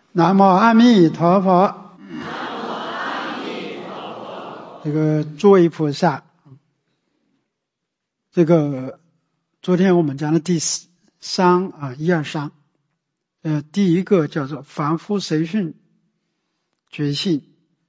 南无阿弥陀佛。这个诸位菩萨，这个昨天我们讲的第三1、2章，第一个叫做凡夫随顺觉性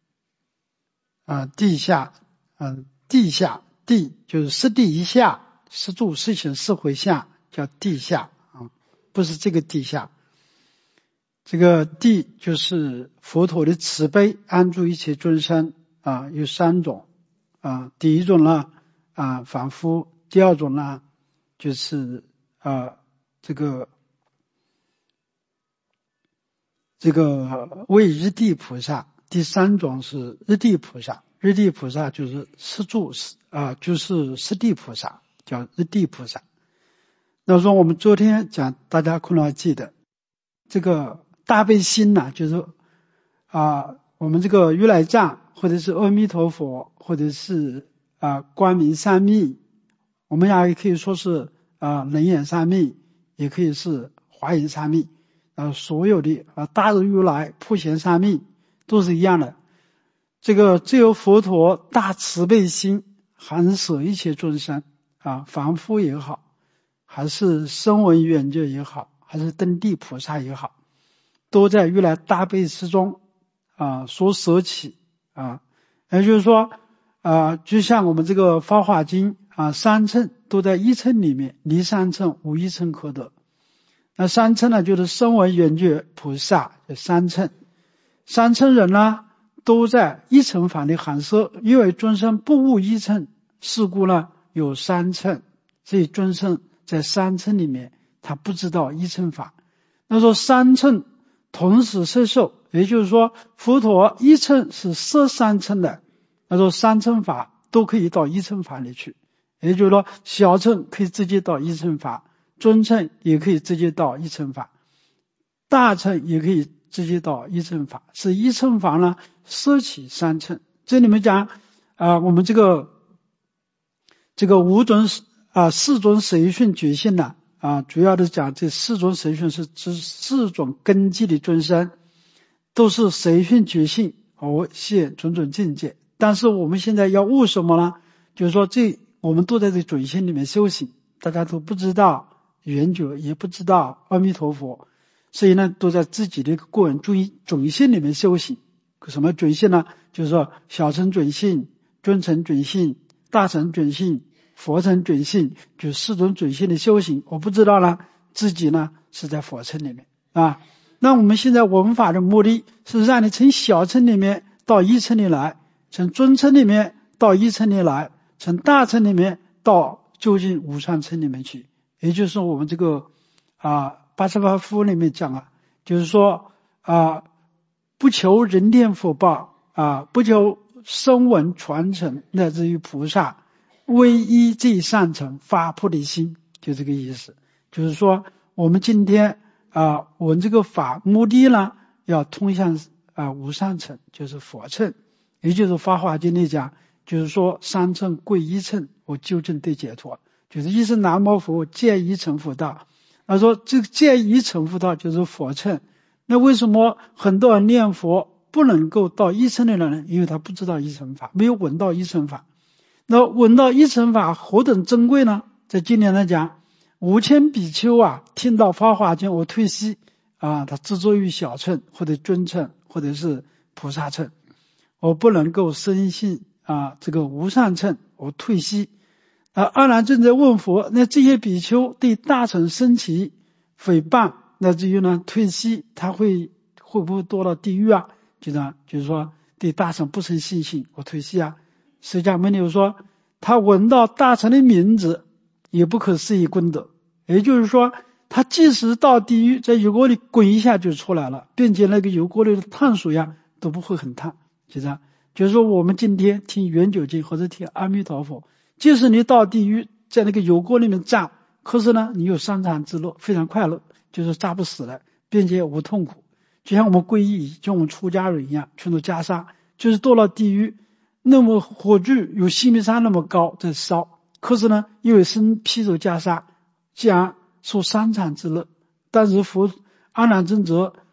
地下地就是四地一下，四住四行四回向叫地下不是这个地下。这个地就是佛陀的慈悲安住一切众生有三种第一种呢凡夫，第二种呢就是这个为日地菩萨，第三种是日地菩萨。日地菩萨就是四住就是四地菩萨，叫日地菩萨。那说我们昨天讲，大家可能还记得这个大悲心呢，就是我们这个如来藏或者是阿弥陀佛或者是光明三密，我们也可以说是能眼三密，也可以是华严三密，所有的大日如来普贤三密都是一样的。这个只有佛陀大慈悲心含摄一切众生凡夫也好，还是声闻缘觉也好，还是登地菩萨也好，都在如来大悲之中所舍起也就是说就像我们这个法华经三乘都在一乘里面，离三乘无一乘可得。那三乘呢，就是声闻缘觉菩萨三乘，三乘人呢都在一乘法里含摄，因为众生不悟一乘，是故呢有三乘，所以众生在三乘里面他不知道一乘法。那说三乘同时摄受，也就是说佛陀一乘是摄三乘的，那说三乘法都可以到一乘法里去，也就是说小乘可以直接到一乘法，中乘也可以直接到一乘法，大乘也可以直接到一乘法，是一乘法呢摄起三乘。这里面讲我们这个四种随顺觉性呢主要的讲这四种随顺是指四种根基的众生，都是随顺觉性而现种种境界。但是我们现在要悟什么呢？就是说我们都在这种性里面修行，大家都不知道圆觉，也不知道阿弥陀佛，所以呢都在自己的个人种性里面修行。什么种性呢？就是说小乘种性、中乘种性、大乘种性、佛乘种性，就四种种性的修行。我不知道呢自己呢是在佛乘里面那我们现在文法的目的是让你从小乘里面到一乘里来，从中乘里面到一乘里来，从大乘里面到究竟无上乘里面去。也就是说我们这个88夫里面讲就是说不求人天福报不求声闻传承，乃至于菩萨唯一最上乘发菩提心，就这个意思。就是说我们今天我们这个法目的呢要通向无上乘，就是佛乘，也就是法华经里讲，就是说三乘归一乘，我究竟得解脱，就是一是南无佛见一乘佛道。他说这个见一乘佛道就是佛乘。那为什么很多人念佛不能够到一乘的人呢？因为他不知道一乘法，没有闻到一乘法。那闻到一乘法何等珍贵呢？在经典来讲，5000比丘听到法华经我退息他执着于小乘或者中乘或者是菩萨乘，我不能够深信这个无上乘，我退息。阿难正在问佛，那这些比丘对大乘升起诽谤，乃至于呢退息，他会不会堕到地狱就是说对大乘不生信心，我退息释迦牟尼说他闻到大乘的名字也不可思议功德，也就是说他即使到地狱在油锅里滚一下就出来了，并且那个油锅里的烫水都不会很烫。就是说我们今天听圆觉经或者听阿弥陀佛，即使你到地狱在那个油锅里面炸，可是呢你有三禅之乐，非常快乐，就是炸不死了，并且无痛苦。就像我们皈依，就像我们出家人一样，全都袈裟，就是堕了地狱，那么火炬有西密山那么高在烧，可是呢因为身披着袈裟，既然受三禅之乐。但是阿难尊者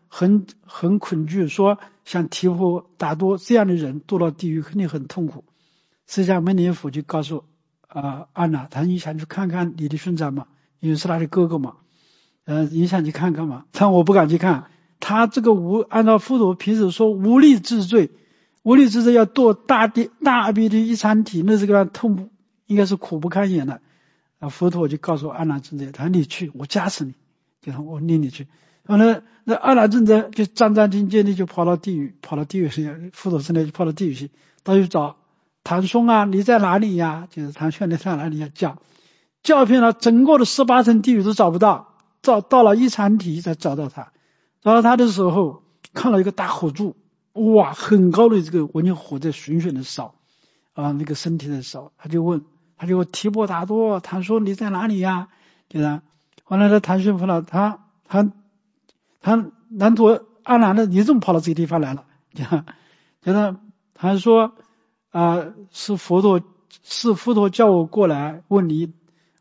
很恐惧，说像提婆达多这样的人堕到地狱肯定很痛苦。释迦牟尼佛就告诉安娜，他你想去看看你的兄长吗？因为是他的哥哥嘛，你想去看看吗？但我不敢去看。他这个按照佛陀平时说无力治罪，无力治罪要堕大阿鼻的一禅体，那这个痛苦应该是苦不堪言的。佛陀就告诉安娜尊者，他说你去，我加持你，就说我领你去。然后呢，那安娜尊者就战战兢兢的就跑到地狱去，佛陀身边就跑到地狱去，他就找唐僧啊，你在哪里呀？就是唐僧你在哪里呀？叫遍了整个的18层地狱都找不到，到了一禅体才找到他。找到他的时候，看到一个大火柱，哇，很高的这个文经火在熊熊的烧那个身体在烧。他就问提婆达多，他说你在哪里呀？对吧？后来他唐僧问了他南陀阿难的，你怎么跑到这个地方来了？他说是佛陀叫我过来问你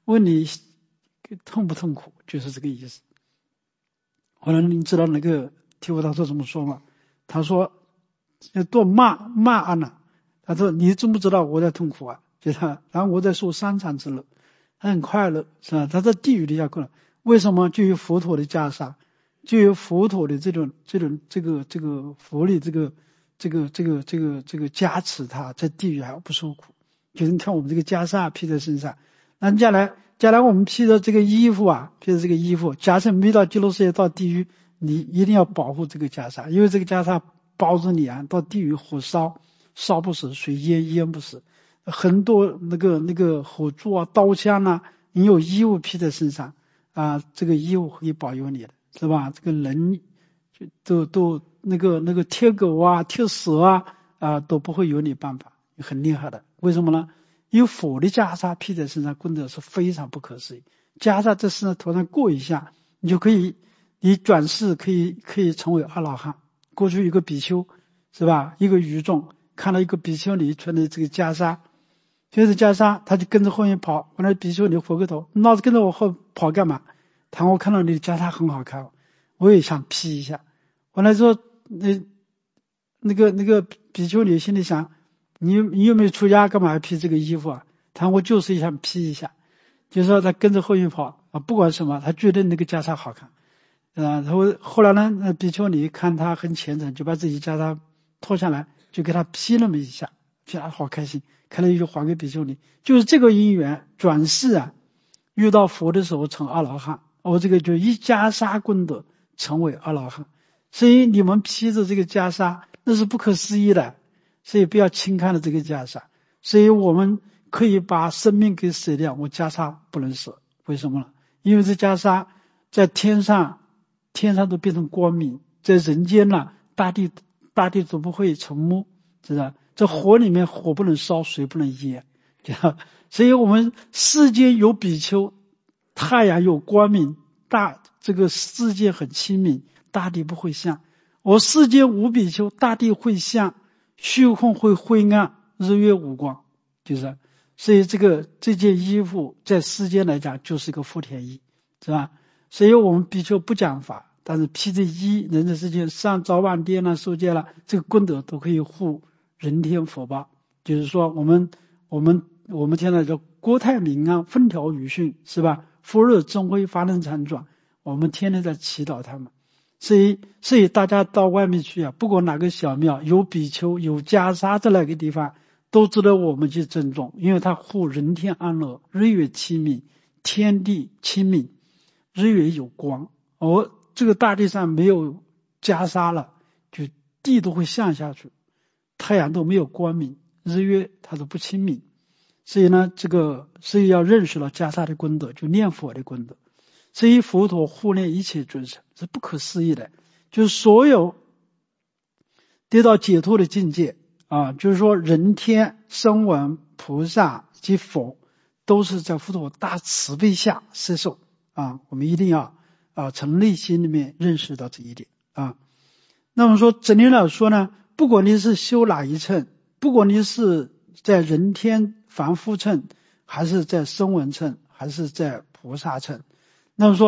痛不痛苦，就是这个意思。后来你知道那个提婆达多怎么说吗？他说多骂安娜，他说你知不知道我在痛苦啊？然后我在受3场之乐，他很快乐，是吧？他在地狱里下过来，为什么？就有佛陀的袈裟，就有佛陀的这个佛力这个加持，他在地狱还不受苦。就是你看我们这个袈裟披在身上，那将来我们披的这个衣服假设没到极乐世界到地狱，你一定要保护这个袈裟，因为这个袈裟包着你到地狱火烧不死，水淹不死，很多那个火柱刀枪你有衣物披在身上这个衣物可以保佑你的，是吧？这个人都那个贴狗贴蛇都不会有你办法，很厉害的。为什么呢？有佛的袈裟披在身上，功德是非常不可思议。袈裟在身上头上过一下，你转世可以成为阿罗汉。过去一个比丘，是吧？一个愚众看到一个比丘尼穿的这个袈裟，就是袈裟，他就跟着后面跑。后来比丘尼回过头，老子跟着我后跑干嘛？我看到你的袈裟很好看，我也想披一下。后来说那个比丘尼心里想，你有没有出家，干嘛要披这个衣服啊？我就是想披一下。就是说他跟着后面跑不管什么，他觉得那个袈裟好看然后后来呢，比丘尼看他很虔诚，就把自己袈裟脱下来，就给他披那么一下，好开心，看了就还给比丘尼。就是这个因缘，转世遇到佛的时候成阿罗汉，这个就一袈裟功德成为阿罗汉。所以你们披着这个袈裟，那是不可思议的，所以不要轻看了这个袈裟。所以我们可以把生命给舍掉，我袈裟不能舍。为什么呢？因为这袈裟在天上都变成光明，在人间大地都不会沉没，知道？这火里面火不能烧，水不能淹，所以我们世间有比丘，太阳有光明，这个世界很清明，大地不会响。我世间无比丘，大地会响，虚空会灰暗，日月无光，所以这件衣服在世间来讲就是一个福田衣，是吧？所以我们比丘不讲法，但是披着衣，人的世界上早晚殿受戒这个功德都可以护人天福报。就是说我们现在叫国泰民安，风调雨顺，是吧？福日增辉，法能常转，我们天天在祈祷他们。所以大家到外面去不管哪个小庙有比丘有袈裟在那个地方，都值得我们去尊重，因为它护人天安乐，日月清明，天地清明，日月有光。这个大地上没有袈裟了，就地都会向下去，太阳都没有光明，日月它都不清明。所以呢，所以要认识了袈裟的功德，就念佛的功德。所以佛陀护念一切众生是不可思议的，就是所有得到解脱的境界就是说人天声闻菩萨及佛都是在佛陀大慈悲下摄受我们一定要从内心里面认识到这一点那么说整体来说呢，不管你是修哪一乘，不管你是在人天凡夫乘，还是在声闻乘，还是在菩萨乘，那么说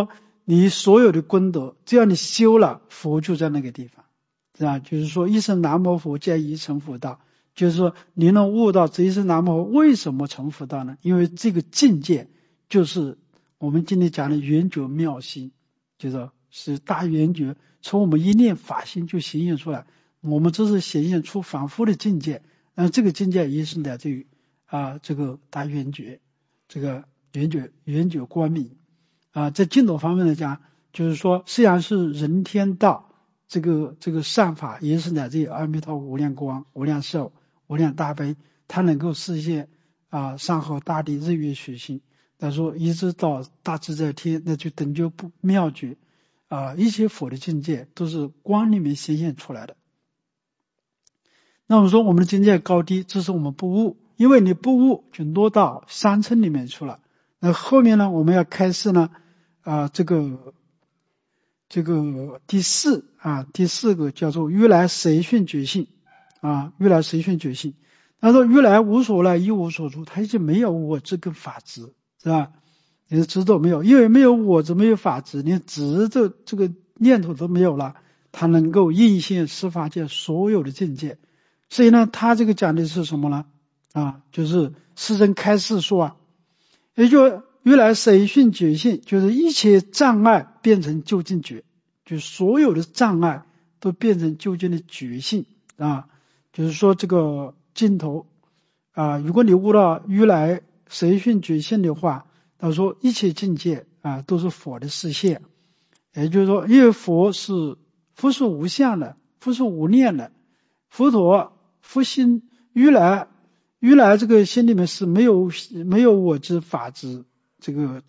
你所有的功德，只要你修了，佛就在那个地方，是吧？就是说一声南无佛皆已成佛道，就是说你能悟到这一声南无佛为什么成佛道呢？因为这个境界就是我们今天讲的圆觉妙心，就是大圆觉，从我们一念法心就显现出来，我们这是显现出反复的境界，这个境界也是来自于这个大圆觉，这个圆觉光明在净土方面来讲，就是说虽然是人天道，这个善法也是来自于阿弥陀无量光、无量寿、无量大悲，它能够实现山河大地日月水星，他说一直到大自在天，那就等觉不妙觉一切佛的境界都是光里面显现出来的。那我们说我们的境界高低，这是我们不悟，因为你不悟就落到三乘里面去了。那后面呢，我们要开示呢这个第四个叫做如来随顺觉性如来随顺觉性。他说如来无所来一无所住，他已经没有我执跟法执，是吧？你的执都没有，因为没有我执没有法执，连执这个念头都没有了，他能够应现十法界所有的境界。所以呢，他这个讲的是什么呢？就是世尊开示说也就如来随顺觉性，就是一切障碍变成究竟觉，就是所有的障碍都变成究竟的觉性就是说这个尽头如果你悟到如来随顺觉性的话，他说一切境界都是佛的实现，也就是说因为佛是无相的，佛是无念的，佛陀佛心如来这个心里面是没有我执法执，这个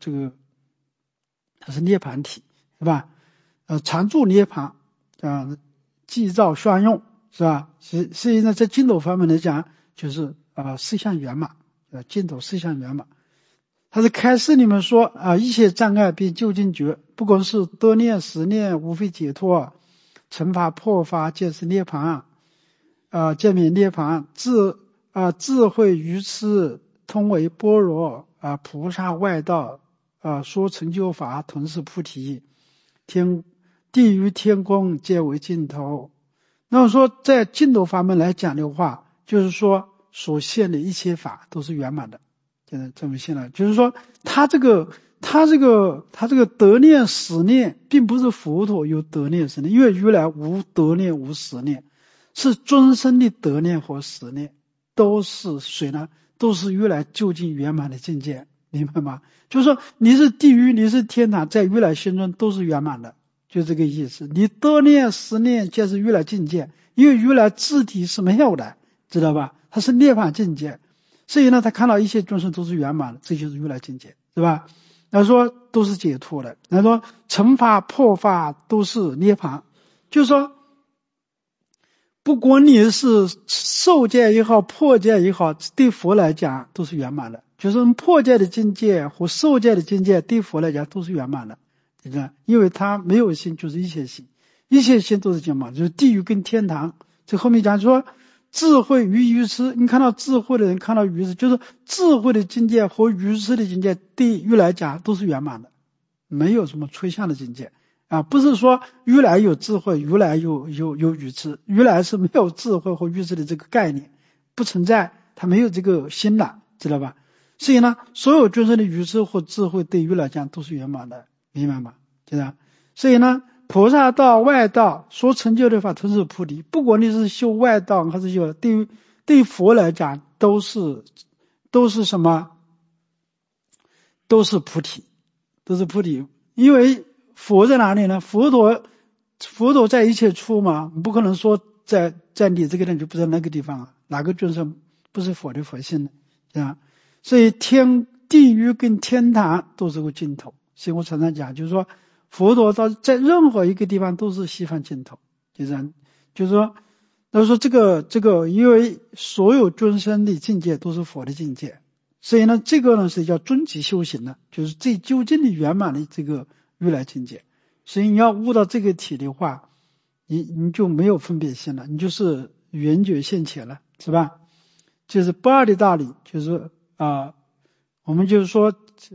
它是涅槃体，是吧？常住涅槃寂照双用，是吧？实际上在净土方面来讲，就是四相圆满，净土四相圆满。他是开示里面说一切障碍变究竟觉，不管是多念实念，无非解脱，成法破法皆是涅槃见免涅槃，智慧愚痴通为般若菩萨外道说成就法同是菩提，地狱天宫皆为尽头。那么说在净土方面来讲的话，就是说所现的一切法都是圆满的，现在这么现了，就是说他这个得念实念并不是佛陀有得念实念，因为如来无得念无实念，是终身的得念和实念，都是谁呢？都是如来究竟圆满的境界，明白吗？就是说你是地狱你是天堂，在如来心中都是圆满的，就这个意思。你得念实念皆是如来境界，因为如来自体是没有的，知道吧？他是涅槃境界，所以呢他看到一切众生都是圆满的，这就是如来境界，是吧？他说都是解脱的，他说成法破法都是涅槃，就是说不管你是受戒也好破戒也好，对佛来讲都是圆满的，就是破戒的境界和受戒的境界对佛来讲都是圆满的，因为他没有心就是一切心，一切心都是圆满，就是地狱跟天堂。这后面讲说智慧与愚痴，你看到智慧的人看到愚痴，就是智慧的境界和愚痴的境界对于来讲都是圆满的，没有什么缺陷的境界不是说如来有智慧，如来有愚痴，如来是没有智慧和愚痴的这个概念，不存在，他没有这个心了，知道吧？所以呢，所有众生的愚痴或智慧对于来讲都是圆满的，明白吗？对吧？所以呢，菩萨道外道所成就的法都是菩提，不管你是修外道还是修，对佛来讲都是什么？都是菩提，都是菩提。因为佛在哪里呢？佛陀在一切处嘛，不可能说在你这个人就不在那个地方哪个众生不是佛的佛性呢？所以地狱跟天堂都是个尽头。所以我常常讲，就是说佛陀在任何一个地方都是西方尽头，就是说这个因为所有众生的境界都是佛的境界，所以呢这个呢是叫终极修行的，就是最究竟的圆满的这个如来境界。所以你要悟到这个体的话，你就没有分别心了，你就是圆觉现前了，是吧？就是不二的道理，就是我们就是说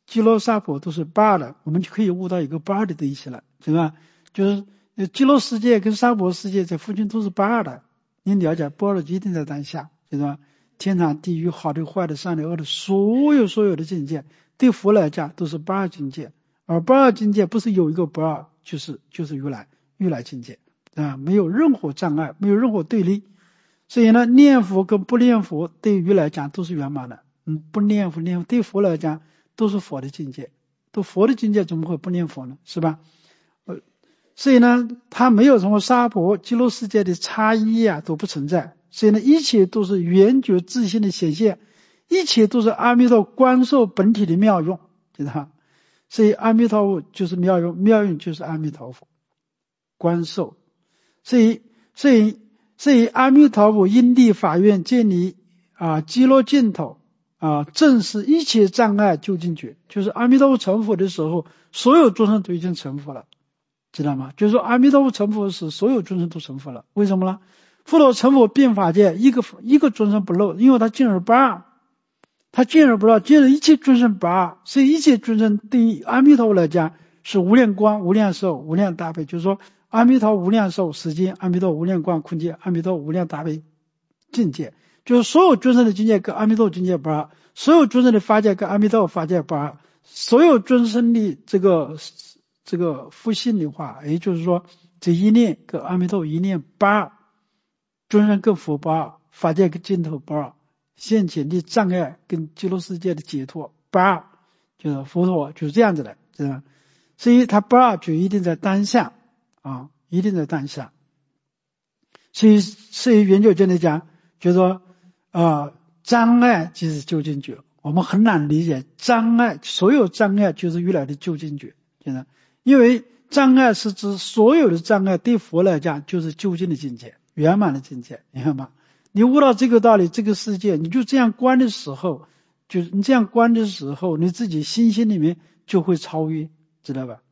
基罗萨婆都是八的，我们就可以悟到一个八的东西了，是吧？就是基罗世界跟娑婆世界在附近都是八的，你了解般若就一定在当下，是吧？天堂、地狱、好的、坏的、善的、恶的，所有的境界，对佛来讲都是八二境界，而八二境界不是有一个不二，就是如来境界啊，没有任何障碍，没有任何对立。所以呢，念佛跟不念佛对于来讲都是圆满的。不念佛对佛来讲都是佛的境界，都佛的境界怎么会不念佛呢？是吧？所以呢，它没有什么娑婆、极乐世界的差异啊，都不存在。所以呢，一切都是圆觉自性的显现，一切都是阿弥陀观受本体的妙用，知道吧？所以阿弥陀佛就是妙用，妙用就是阿弥陀佛观受。所以阿弥陀佛因地法院建立极乐净土正是一切障碍究竟觉，就是阿弥陀佛成佛的时候，所有众生都已经成佛了，知道吗？就是说阿弥陀佛成佛时，所有众生都成佛了。为什么呢？佛陀成佛遍法界，一个众生不漏，因为他净而不二，他净而不二，净了一切众生不二，所以一切众生对于阿弥陀佛来讲是无量光、无量寿、无量大悲，就是说阿弥陀无量寿时间，阿弥陀无量光空间，阿弥陀无量大悲境界，就是所有众生的境界跟阿弥陀境界不二，所有众生的法界跟阿弥陀法界不二，所有众生的这个复性的话，也就是说这一念跟阿弥陀一念不二，众生跟佛不二，法界跟净土不二，现前的障碍跟极乐世界的解脱不二，就是佛陀就是这样子的，知道吗？所以他不二就一定在当下一定在当下。所以圆觉真的讲，就是说障碍即是究竟觉，我们很难理解障碍，所有障碍就是如来的究竟觉，真的，因为障碍是指所有的障碍对佛来讲就是究竟的境界，圆满的境界，你看吗？你悟到这个道理，这个世界你就这样观的时候，就是你这样观的时候，你自己心里面就会超越，知道吧？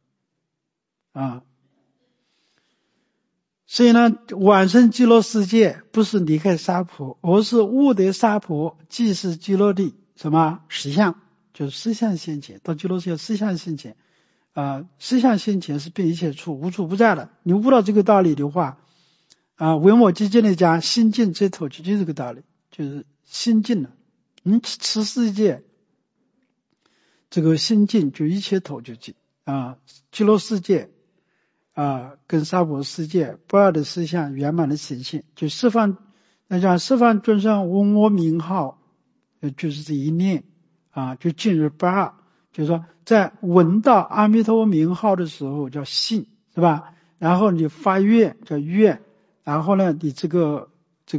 所以呢，往生极乐世界不是离开娑婆，而是悟得娑婆即是极乐的什么实相，就是实相现前，到极乐世界实相现前实相现前是遍一切处无处不在的。你悟到这个道理的话文我基金的讲心净则透，就这个道理，就是心净了。此世界这个心净就一切透就净极乐世界跟娑婆世界不二的实相圆满的显现，就释放众生闻我名号，就是这一念就进入不二，就是说在闻到阿弥陀佛名号的时候叫信，是吧？然后你发愿叫愿，然后呢你这个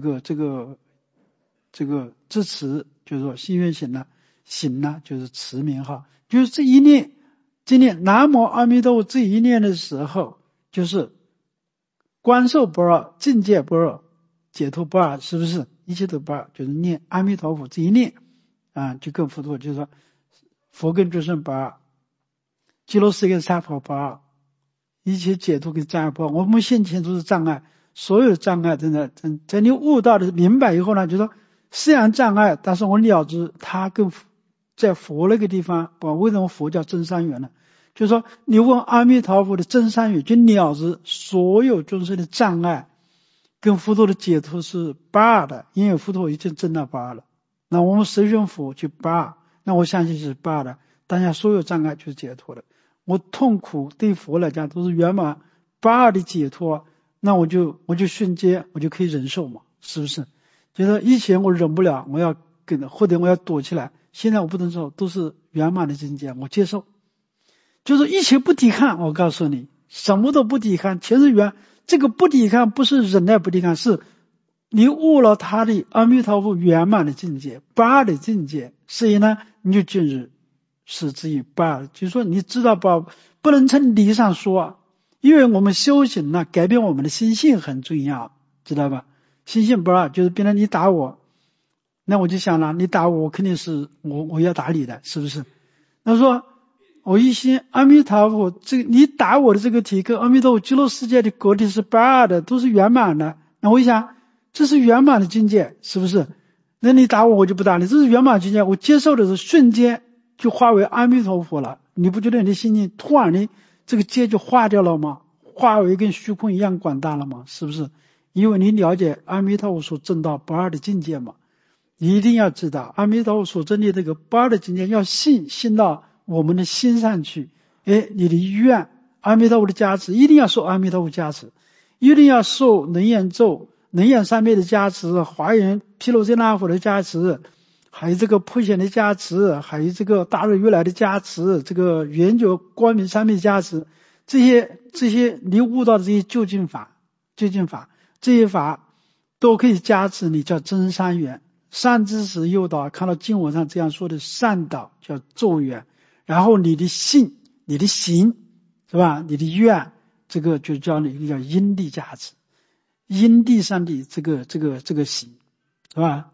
支持，就是说信愿行了，行了就是持名号，就是这一念南无阿弥陀佛这一念的时候，就是观受不二，境界不二，解脱不二，是不是？一切都不二，就是念阿弥陀佛这一念就跟佛陀就是说佛跟众生不二，极乐世界娑婆不二，一切解脱跟障碍不二。我们现前都是障碍，所有的障碍在你悟到的明白以后呢，就说虽然障碍，但是我了知它跟在佛那个地方为什么佛叫真三元呢？就是说你问阿弥陀佛的真三元，就了知所有众生的障碍跟佛陀的解脱是不二的，因为佛陀已经证到不二了。那我们十愿佛就不二，那我相信是不二的，当下所有障碍就是解脱的。我痛苦对佛来讲都是圆满不二的解脱，那我就瞬间我就可以忍受嘛，是不是？就是以前我忍不了，我要或者我要躲起来，现在我不能受，都是圆满的境界，我接受。就是一切不抵抗，我告诉你，什么都不抵抗，全是圆。这个不抵抗不是忍耐不抵抗，是你悟了他的阿弥陀佛圆满的境界，不二的境界，所以呢，你就进入是之于不二。就是说你知道不能从理上说，因为我们修行呢，改变我们的心性很重要，知道吧？心性不二，就是别人你打我，那我就想了，你打我肯定是我要打你的，是不是？那说我一心阿弥陀佛，你打我的这个体跟阿弥陀佛极乐世界的果体是不二的，都是圆满的。那我一想，这是圆满的境界，是不是？那你打我，我就不打你，这是圆满境界。我接受的是瞬间就化为阿弥陀佛了，你不觉得你的心境突然的这个界就化掉了吗？化为跟虚空一样广大了吗？是不是？因为你了解阿弥陀佛所证到不二的境界嘛，你一定要知道阿弥陀佛所证的这个不二的境界，要信到我们的心上去。你的愿阿弥陀佛的加持，一定要受阿弥陀佛加持，一定要受能言咒、能言三昧的加持，华严毗卢遮那佛的加持，还有这个普贤的加持，还有这个大日如来的加持，这个圆觉光明三昧的加持，这些你悟到的这些究竟法，这些法都可以加持你，叫真善缘。善知识诱导，看到经文上这样说的善导叫咒缘，然后你的信、你的行，是吧？你的愿，这个就叫你叫因地加持，因地上的这个行，是吧？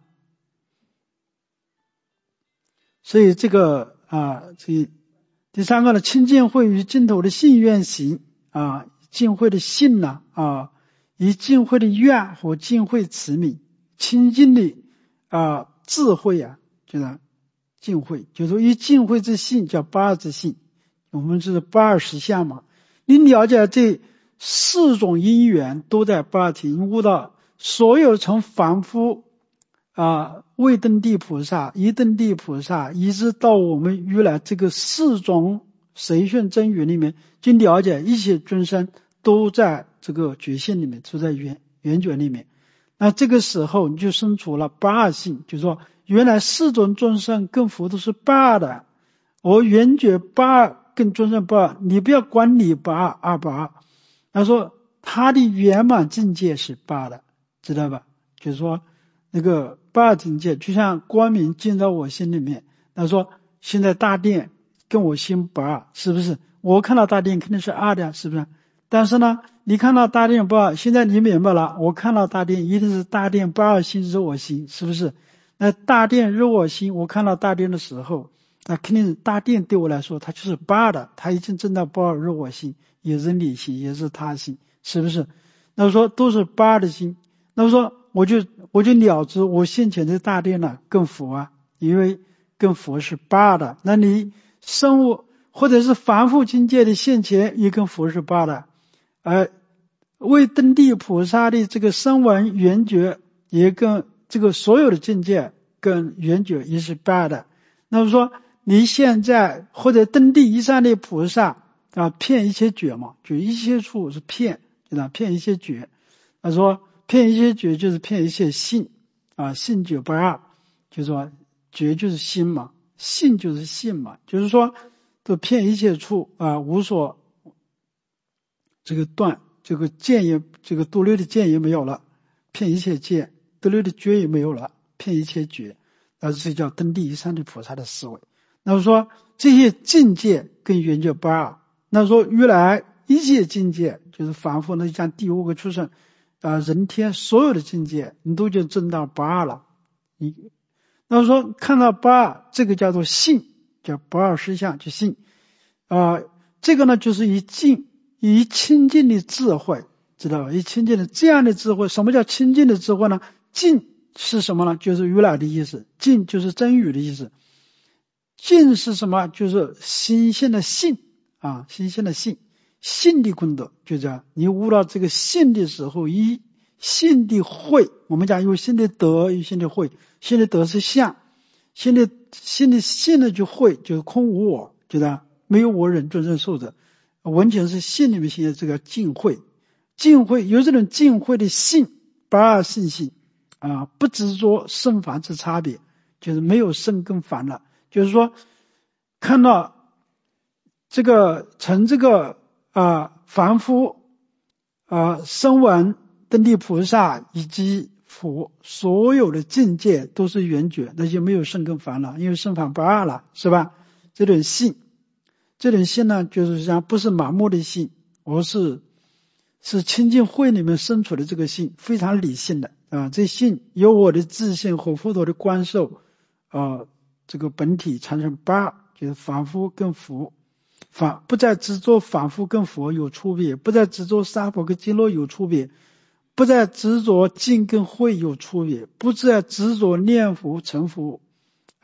所以这个这第三个呢，清净慧与净土的信愿行净慧的信呢以净慧的愿和净慧慈悯，清净的智慧就是净慧，就是说以净慧之信叫不二之信，我们是不二实相嘛。你了解这四种因缘都在不二体，你悟到所有从凡夫未登地菩萨、一登地菩萨，一直到我们如来这个四种随顺真语里面，就了解一切众生都在这个觉性里面，都在圆觉里面。那这个时候你就生出了不二性，就是说原来四种众生跟佛都是不二的，我圆觉不二跟众生不二，你不要管你不二不二。他说他的圆满境界是不二的，知道吧？就是说那个不二境界，就像光明进到我心里面。他说现在大殿跟我心不二，是不是？我看到大殿肯定是二的，是不是？但是呢，你看到大殿不二，现在你明白了，我看到大殿一定是大殿不二心是我心，是不是？那大殿是我心，我看到大殿的时候，那肯定大殿对我来说它就是不二的，它已经证到不二入我心，也是你心，也是他心，是不是？那么说都是不二的心，那么说我就了知我现前的大殿呢跟佛因为跟佛是不二的，那你生物或者是凡夫境界的现前也跟佛是不二的，未登地菩萨的这个声闻缘觉也跟这个所有的境界跟缘觉也是不二的。那么说你现在或者登地以上的菩萨骗一切觉嘛，就一切处是骗，骗一切觉。他说骗一些觉就是骗一切信信觉不二，就是说觉就是心嘛，信就是信嘛，就是说都骗一切处无所这个断，这个见也这个独立的见也没有了，骗一切见，独立的觉也没有了，骗一切觉，这叫登地以上的菩萨的思维。那么说这些境界跟缘觉不二，那说原来一切境界就是凡夫那像第五个出生人天所有的境界你都就证到不二了。那么说看到不二，这个叫做信，叫不二实相，就信这个呢就是以清净的智慧，知道吧？以清净的这样的智慧。什么叫清净的智慧呢？净是什么呢？就是如来的意思，净就是真语的意思。净是什么？就是心性的信心性的信，信的功德，就这样。你悟到这个信的时候，以信的慧，我们讲有信的德，有信的慧。信的德是相，信的信的就慧，就是空无我，就这样，没有我人众生寿者。完全是信里面现在这个净慧，净慧有这种净慧的信，不二信性不执着圣凡之差别，就是没有圣跟凡了。就是说看到这个从这个凡夫声闻登地菩萨以及佛所有的境界都是缘觉，那就没有圣跟凡了，因为圣凡不二了，是吧？这种信呢，就是像不是盲目的信，而是清净慧里面生出的这个信，非常理性的这信由我的自信和佛陀的观受这个本体产生不二，就是凡夫跟佛不再执着凡夫跟佛有区别，不再执着杀佛跟经络有区别，不再执着净跟慧有区别，不再执着念佛成佛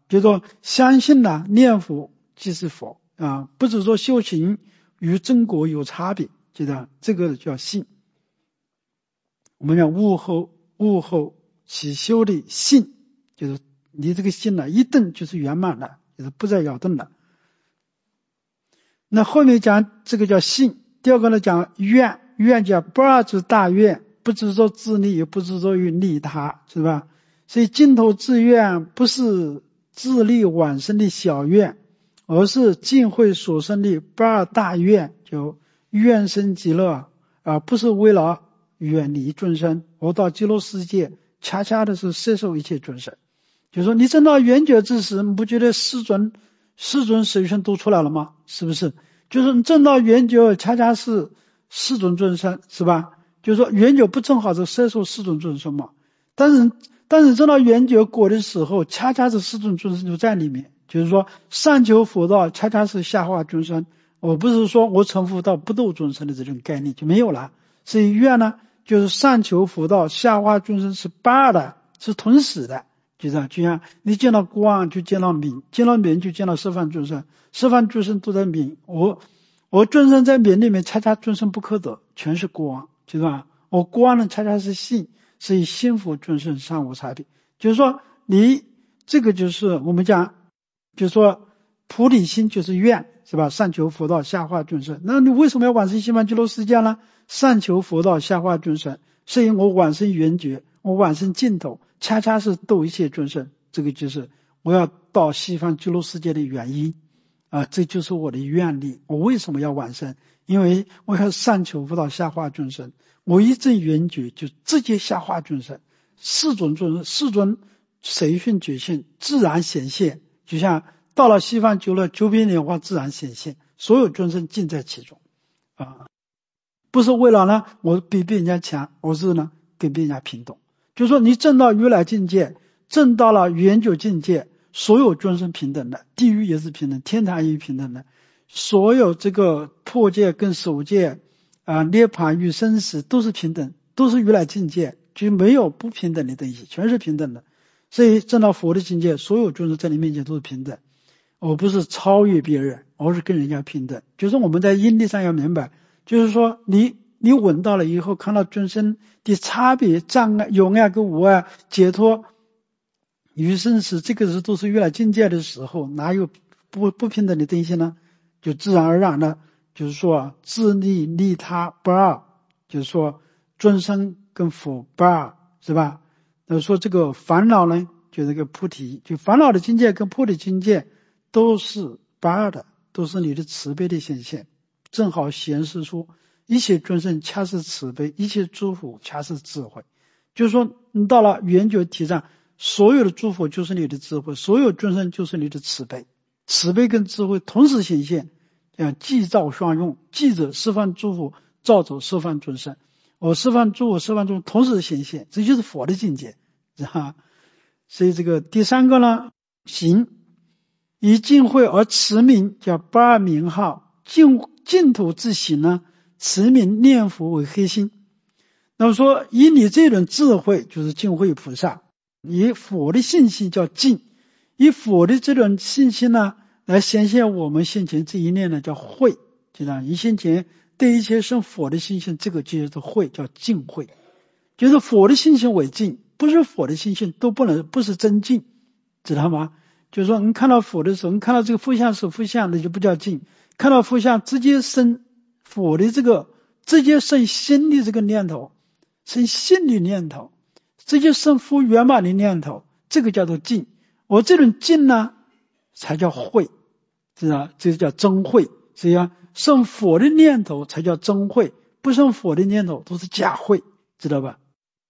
就说相信念佛即是佛不是说修行与正果有差别，这个叫信。我们讲悟后起修的信，就是你这个信一顿就是圆满了，就是不再摇动了。那后面讲这个叫信，第二个呢讲愿，愿叫不二之大愿，不执着自利，也不执着于利他，是吧？所以净土之愿不是自利往生的小愿，而是净慧所生的不二大愿，就愿生极乐不是为了远离众生，而到极乐世界恰恰的是摄受一切众生。就是说你证到圆觉之时，你不觉得世尊随顺都出来了吗？是不是？就是你证到圆觉恰恰是世尊众生，是吧？就是说圆觉不正好是摄受世尊众生吗？但是证到圆觉果的时候，恰恰是世尊众生就在里面。就是说上求佛道恰恰是下化众生，我不是说我成佛道不度众生的这种概念就没有了。所以愿呢就是上求佛道下化众生是不二的，是同时的。就像你见到光就见到明，见到明就见到十方众生，十方众生都在明，我众生在明里面恰恰众生不可得，全是光，知道吧？我光呢恰恰是信，所以心佛众生尚无差别。就是说你这个就是我们讲，就是说菩提心就是愿，是吧？上求佛道下化众生，那你为什么要往生西方极乐世界呢？上求佛道下化众生，所以我往生圆觉，我往生净土，恰恰是度一切众生，这个就是我要到西方极乐世界的原因这就是我的愿力。我为什么要往生？因为我要上求佛道下化众生，我一证圆觉就直接下化众生，四种众生，四尊随顺觉性自然显现，就像到了西方极乐九品莲花自然显现，所有众生尽在其中不是为了呢我比别人家强，我是呢跟别人家平等。就是说你证到如来境界，证到了圆觉境界，所有众生平等的，地狱也是平等，天堂也是平等的，所有这个破戒跟守戒涅槃与生死都是平等，都是如来境界，就没有不平等的东西，全是平等的。所以证到佛的境界，所有众生在你面前都是平等，而不是超越别人，而是跟人家平等。就是我们在因地上要明白，就是说你闻到了以后，看到众生的差别、障碍、有爱跟无爱、解脱与生死，这个都是如来境界的时候，哪有不平等的东西呢？就自然而然的，就是说自利利他不二，就是说众生跟佛不二，是吧？说这个烦恼呢，就这个菩提，就烦恼的境界跟菩提境界都是不二的，都是你的慈悲的显现。正好显示出一切众生恰是慈悲，一切诸佛恰是智慧。就是说你到了圆觉体上，所有的诸佛就是你的智慧，所有众生就是你的慈悲，慈悲跟智慧同时显现，既照双用，既者十方诸佛照走十方众生，十方诸佛十方众生同时显现，这就是佛的境界所以这个第三个呢，行以净慧而持名，叫不二名号。净土之行呢，持名念佛为核心。那么说以你这种智慧，就是净慧菩萨，以佛的信心叫净，以佛的这种信心呢来显现我们现前这一念呢叫慧，就这样，以现前对一切生佛的信心，这个就是慧，叫净慧。就是佛的信心为净，不是佛的信心都不是真净，知道吗？就是说你看到佛的时候，你看到这个佛像是佛像，那就不叫净。看到佛像直接生佛的这个，直接生心的这个念头，生信的念头，直接生佛圆满的念头，这个叫做净。我这种净呢才叫慧，知道？这个叫真慧。所以生佛的念头才叫真慧，不生佛的念头都是假慧，知道吧？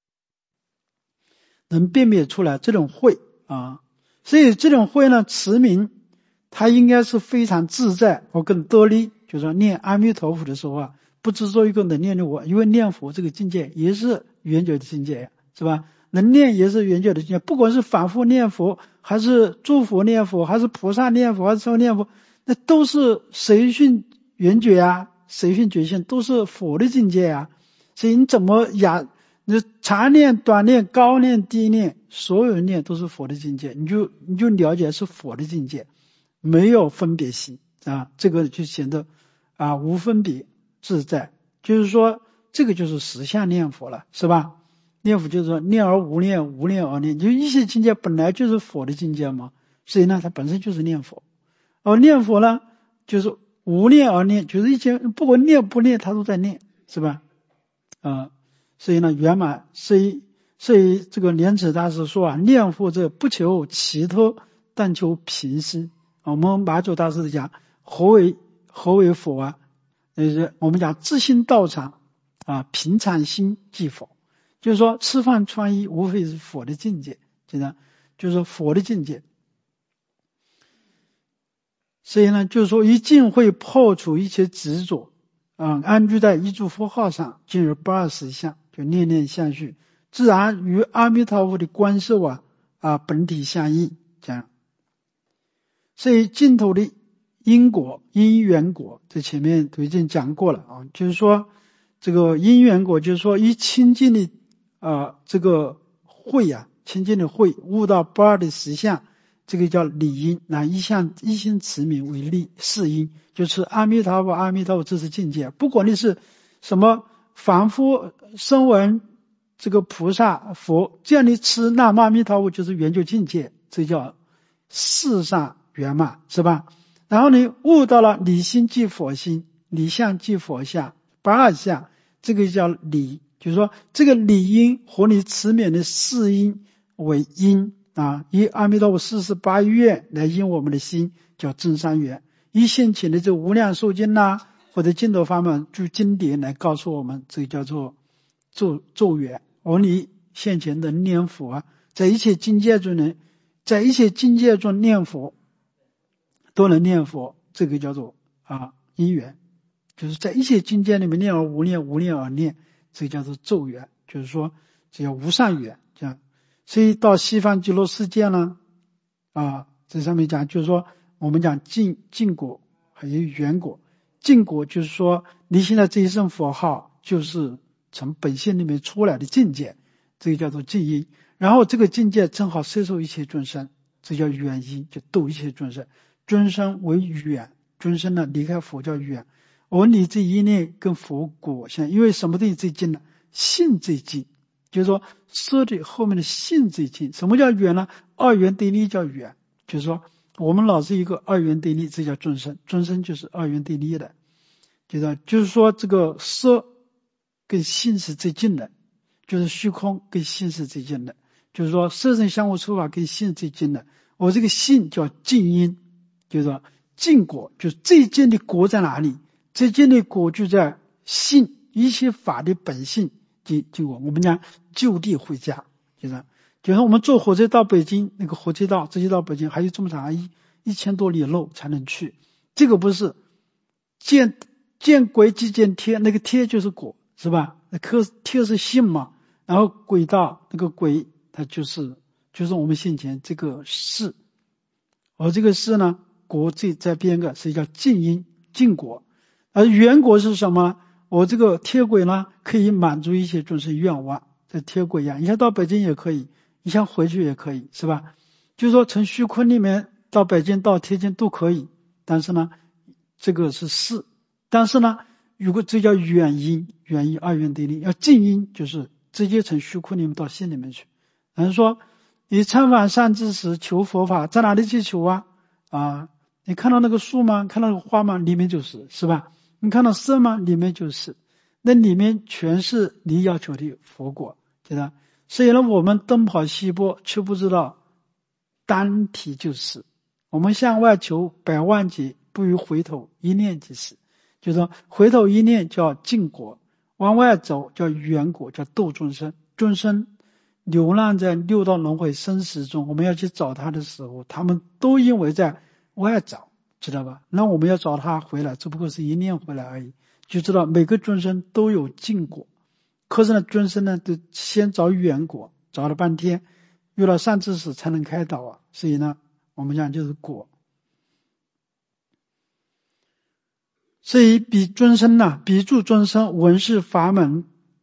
能辨别出来这种慧所以这种慧呢，持名它应该是非常自在和更得力。就是说念阿弥陀佛的时候不执着一个能念的我，因为念佛这个境界也是圆觉的境界是吧？能念也是圆觉的境界，不管是反复念佛，还是诸佛念佛，还是菩萨念佛，还是什么念佛，那都是随顺圆觉随顺觉性，都是佛的境界所以你怎么你长念、短念、高念、低念，所有念都是佛的境界，你就了解是佛的境界，没有分别心啊，这个就显得无分别自在，就是说这个就是实相念佛了，是吧？念佛就是说念而无念，无念而念，就一切境界本来就是佛的境界嘛，所以呢，它本身就是念佛。而念佛呢，就是无念而念，就是一切不管念不念，它都在念，是吧？所以呢，圆满，所以这个莲池大师说念佛者不求其他，但求平心。我们马祖大师讲，何为佛啊？就是我们讲自性道场平常心即佛，就是说吃饭穿衣无非是佛的境界，就是佛的境界。所以呢，就是说一定会破除一切执着安居在一柱佛号上，进入不二实相，就念念相续，自然与阿弥陀佛的观受本体相应，这样。所以净土的因果、因缘果，在前面都已经讲过了就是说这个因缘果，就是说一清净的这个慧清净的慧悟到不二的实相，这个叫理因，一心持名为理，是因，就是阿弥陀佛，阿弥陀佛，这是境界。不管你是什么凡夫、声闻、这个菩萨、佛，这样的持南无阿弥陀佛就是圆觉境界，这叫世上圆满，是吧？然后你悟到了理心即佛心，理相即佛相，不二相，这个叫理，就是说这个理因和你持名的是因为因以阿弥陀佛48愿来因我们的心，叫真三缘。以现前的这无量寿经或者净土法门据经典来告诉我们，这个叫做咒缘。而你现前的念佛在一切境界中念佛都能念佛，这个叫做因缘，就是在一切境界里面念而无念，无念而念，这个叫做咒缘，就是说这叫无上缘，这样。所以到西方极乐世界呢这上面讲，就是说我们讲净果还有圆果。净果就是说你现在这一声佛号就是从本性里面出来的境界，这个叫做净因。然后这个境界正好摄受一切众生，这叫远因，就度一切众生。众生为远，众生呢离开佛叫远。而你这一念跟佛果相，因为什么东西最近呢？性最近，就是说说的后面的性最近。什么叫远呢？二元对立叫远，就是说我们老是一个二元对立，这叫众生，众生就是二元对立的，就是说这个色跟性是最近的，就是虚空跟性是最近的，就是说色身相互处法跟性最近的。我这个性叫净因，就是说净果，就是最近的果在哪里？最近的果就在性，一切法的本性即果。我们讲就地回家，就是我们坐火车到北京，那个火车道直接到北京还有这么长1000多里路才能去，这个不是见轨即见贴，那个贴就是果，是吧？那贴是性嘛，然后轨道那个轨它就是我们现前这个事，而这个事呢，果在边个是叫净因净果，而圆果是什么？我这个贴轨呢，可以满足一切众生愿望，这贴轨一样，你像到北京也可以，你想回去也可以，是吧？就是说从虚空里面到北京到天津都可以，但是呢这个是事，但是呢如果这叫远因二元对立，要近因就是直接从虚空里面到心里面去。人说你参访善知识求佛法，在哪里去求你看到那个树吗？看到那个花吗？里面就是，是吧？你看到色吗？里面就是，那里面全是你要求的佛果，对吧？所以呢我们东跑西跑却不知道单体就是，我们向外求百万劫，不于回头一念即是，就是说回头一念叫净果，往外走叫圆果，叫度众生。众生流浪在六道轮回生死中，我们要去找他的时候，他们都因为在外找，知道吧？那我们要找他回来，只不过是一念回来而已，就知道每个众生都有净果。可是呢众生呢都先找圆果，找了半天遇到善知识才能开导所以呢我们讲就是果。所以比诸众生闻是法门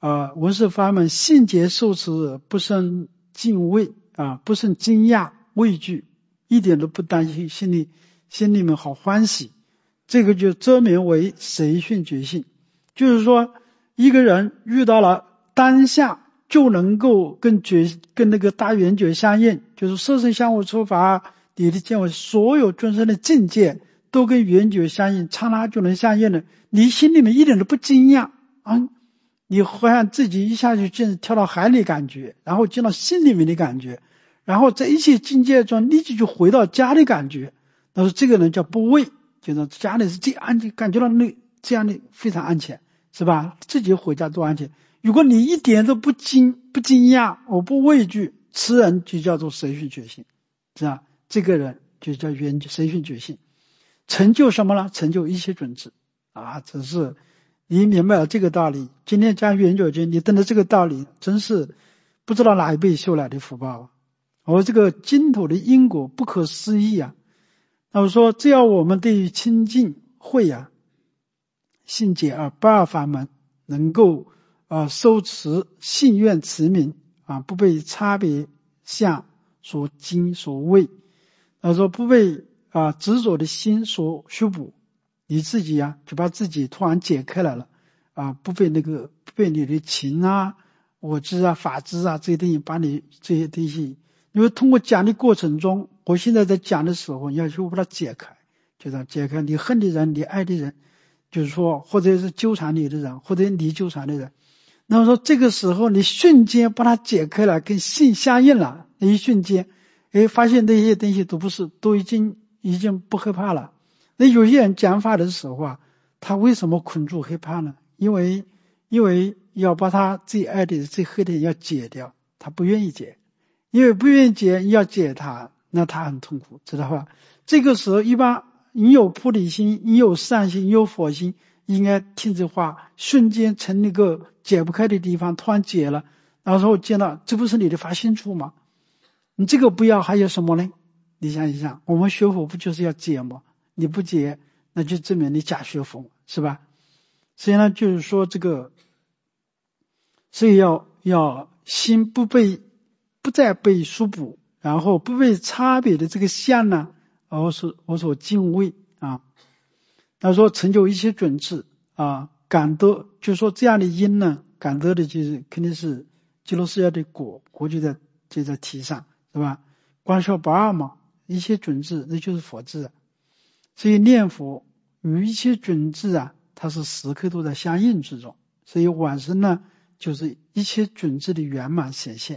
闻是法门，信解受持，不生敬畏不生惊讶畏惧，一点都不担心，心里面好欢喜。这个就则名为随顺觉性。就是说一个人遇到了当下就能够跟那个大圆觉相应，就是色身相互处法，你的见为所有众生的境界都跟圆觉相应，刹那就能相应了，你心里面一点都不惊讶你好像自己一下就跳到海里感觉，然后进到心里面的感觉，然后在一切境界中立即就回到家的感觉。他说这个人叫不畏，就是家里是最安全，感觉到这样的非常安全，是吧？自己回家多安全。如果你一点都不惊讶，我不畏惧，此人就叫做随顺觉性，是吧？这个人就叫随顺觉性。成就什么呢？成就一切准智只是你明白了这个道理，今天讲圆觉经，你等着这个道理，真是不知道哪一辈修来的福报而这个经途的因果不可思议那我说只要我们对于清净慧信解不二法门能够收持信愿持名不被差别相所惊所畏，说不被执着的心所束缚，你自己就把自己突然解开来了不被你的情我知法知这些东西把你这些东西，因为通过讲的过程中，我现在在讲的时候你要去把它解开，就是解开你恨的人，你爱的人，就是说或者是纠缠你的人，或者你纠缠的人，那么说这个时候你瞬间把它解开了，跟性相应了，一瞬间发现这些东西都已经不害怕了。那有些人讲法的时候他为什么捆住害怕呢？因为要把他最爱的最恨的人要解掉，他不愿意解，因为不愿意解，你要解他，那他很痛苦，知道吧？这个时候一般你有菩提心，你有善心，你有佛心，应该听这话，瞬间从那个解不开的地方突然解了，然后见到这不是你的发心处吗？你这个不要还有什么呢？你想一想，我们学佛不就是要解吗？你不解，那就证明你假学佛，是吧？所以呢，就是说这个，所以要心不再被束缚，然后不被差别的这个相呢，我所敬畏他说成就一切准智感得，就是说这样的因呢，感得的就是肯定是极乐世界的果就在题上，是吧？观照不二嘛，一切准智那就是佛智所以念佛与一切准智它是时刻都在相应之中，所以往生呢就是一切准智的圆满显现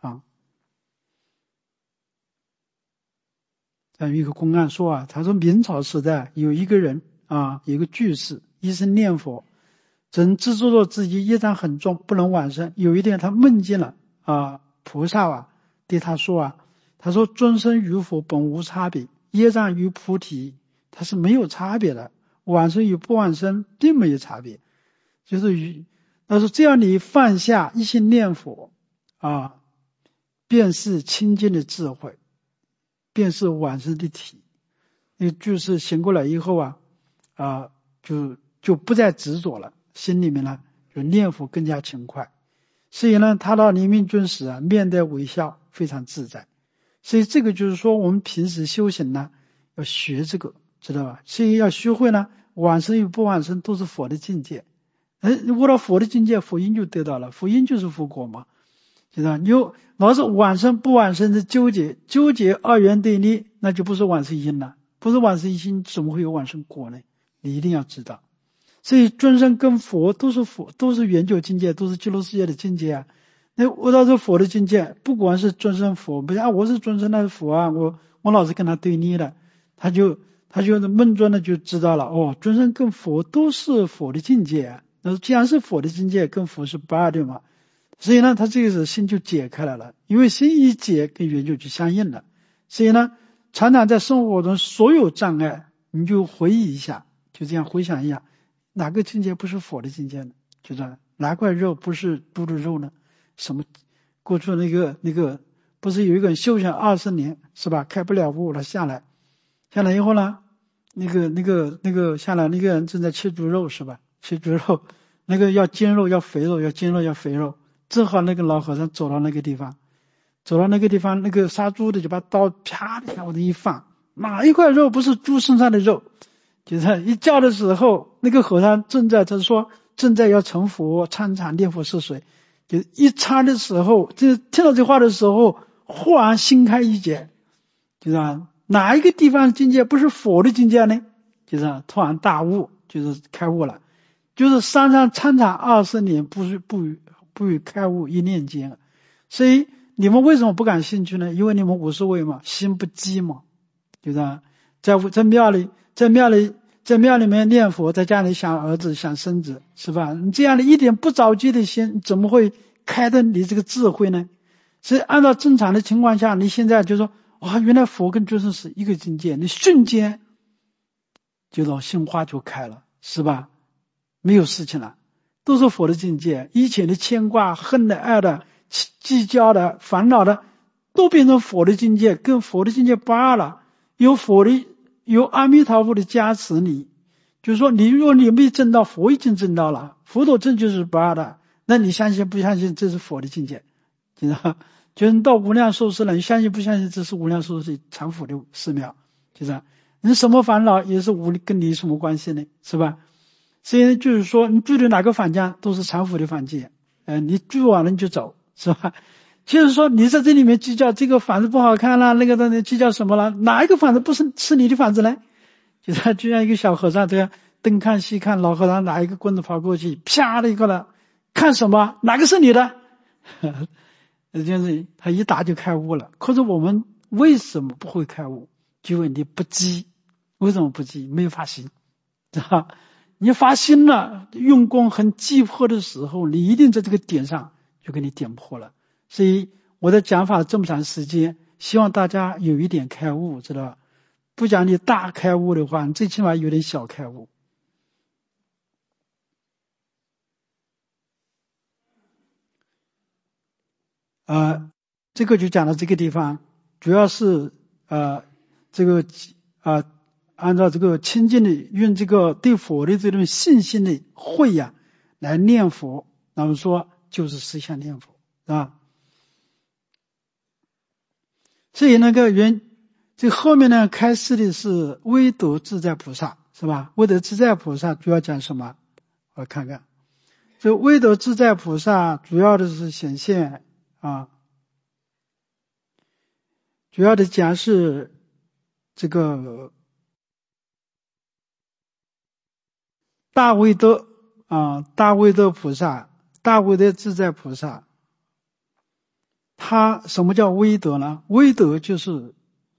有一个公案说他说明朝时代有一个人有一个居士一生念佛，曾执着到自己业障很重，不能往生。有一天他梦见了菩萨对他说他说众生与佛本无差别，业障与菩提它是没有差别的，往生与不往生并没有差别，就是他说这样你放下一心念佛便是清净的智慧，便是往生的体。就是醒过来以后就不再执着了，心里面呢就念佛更加勤快。所以呢他到临命终时面带微笑，非常自在。所以这个就是说我们平时修行呢要学这个，知道吧？所以要学会呢往生与不往生都是佛的境界。悟到佛的境界，佛因就得到了，佛因就是佛果嘛，知道？你老是往生不往生的纠结二元对立，那就不是往生因了，不是往生因怎么会有往生果呢？你一定要知道。所以众生跟佛都是圆觉境界，都是极乐世界的境界那悟到这佛的境界，不管是众生佛，不像我是众生的佛我老是跟他对立了，他就梦中呢就知道了众生跟佛都是佛的境界那既然是佛的境界，跟佛是不二的嘛，所以呢他这个时候心就解开来了，因为心一解跟圆觉就相应了。所以呢常常在生活中所有障碍你就回忆一下，就这样回想一下，哪个境界不是佛的境界呢？就是哪块肉不是猪的肉呢？什么过去那个不是有一个人修行20年是吧，开不了悟了，下来以后呢那个下来那个人正在吃猪肉是吧，吃猪肉那个要精肉要肥肉，要精肉要肥肉。正好那个老和尚走到那个地方，那个杀猪的就把刀啪的一下往那一放，哪一块肉不是猪身上的肉？就是一叫的时候，那个和尚正在要成佛参禅念佛施水，就一参的时候，就听到这话的时候，忽然心开一解，就是哪一个地方境界不是佛的境界呢？就是突然大悟，就是开悟了。就是山上参禅20年，不与开悟一念间。所以你们为什么不感兴趣呢？因为你们无所谓嘛，心不羁嘛，就是在庙里面念佛，在家里想儿子想孙子，是吧？你这样的一点不着急的心，怎么会开灯你这个智慧呢？所以按照正常的情况下，你现在就说哇，原来佛跟诸圣是一个境界，你瞬间就到心花就开了，是吧？没有事情了，都是佛的境界。以前的牵挂、恨的、爱的、计较的、烦恼的，都变成佛的境界，跟佛的境界不二了。有阿弥陀佛的加持你，就是说如果你没证到，佛已经证到了，佛陀证就是不二的，那你相信不相信这是佛的境界？就是你到无量寿司了，你相信不相信这是无量寿司常福的寺庙？就是你什么烦恼也是跟你什么关系呢？是吧？所以就是说你住的哪个房间都是常福的房间，你住完了你就走，是吧？就是说你在这里面计较这个房子不好看了，那个的计较什么了？哪一个房子不是你的房子呢？就像一个小和尚这样东看西看，老和尚拿一个棍子跑过去，啪的一个了，看什么？哪个是你的？就是他一打就开悟了。可是我们为什么不会开悟？就因为你不积。为什么不积？没有发心，是吧？你发心了，用功很急迫的时候，你一定在这个点上就给你点破了。所以我的讲法这么长时间，希望大家有一点开悟，知道吧？不讲你大开悟的话，你最起码有点小开悟。这个就讲到这个地方，主要是按照这个清净的用这个对佛的这种信心的慧呀来念佛，那么说就是实相念佛，是吧？所以这后面呢开示的是威德自在菩萨，是吧？威德自在菩萨主要讲什么？我看看，这威德自在菩萨主要的是显现主要的讲是这个大威德菩萨，大威德自在菩萨，他什么叫威德呢？威德就是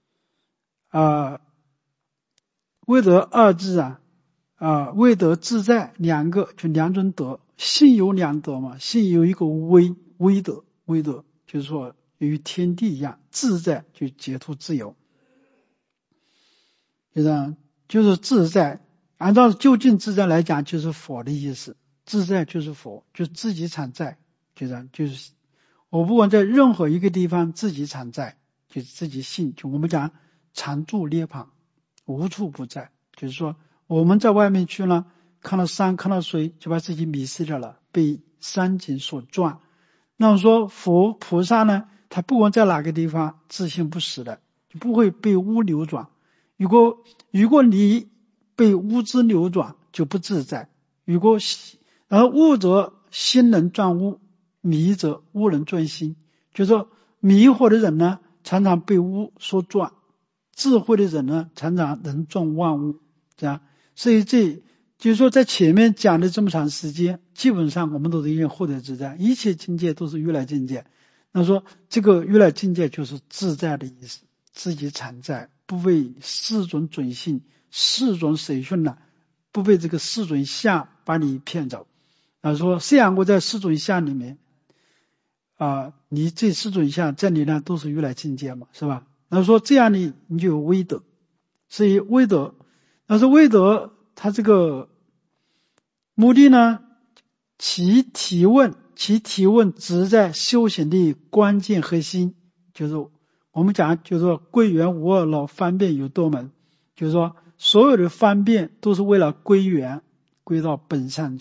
威德二字威德自在两种德，性有两德嘛，性有一个威德就是说与天地一样，自在就解脱自由，就是自在。按照究竟自在来讲，就是佛的意思，自在就是佛，就自己常在，就是我不管在任何一个地方自己常在，就是自己性，就我们讲常住涅槃，无处不在。就是说我们在外面去了，看到山看到水，就把自己迷失掉了，被山景所撞。那么说佛菩萨呢，他不管在哪个地方自性不死的，就不会被污流转。如果你被污之流转，就不自在。然后悟则心能转悟，迷则悟能转心。就是说迷惑的人呢，常常被污所转；智慧的人呢，常常能转万物。这样，所以就是说，在前面讲的这么长时间，基本上我们都是已经获得自在，一切境界都是如来境界。那说这个如来境界就是自在的意思，自己常在，不为四种准性、四种随顺了，不被这个四种相把你骗走。说虽然我在四种相里面你这四种相在你那都是如来境界嘛，是吧？那说这样你就有威德。所以威德，那说威德他这个目的呢，其提问只在修行的关键核心，就是我们讲就是说归元无二老，方便有多门，就是说所有的方便都是为了归元，归到本上去，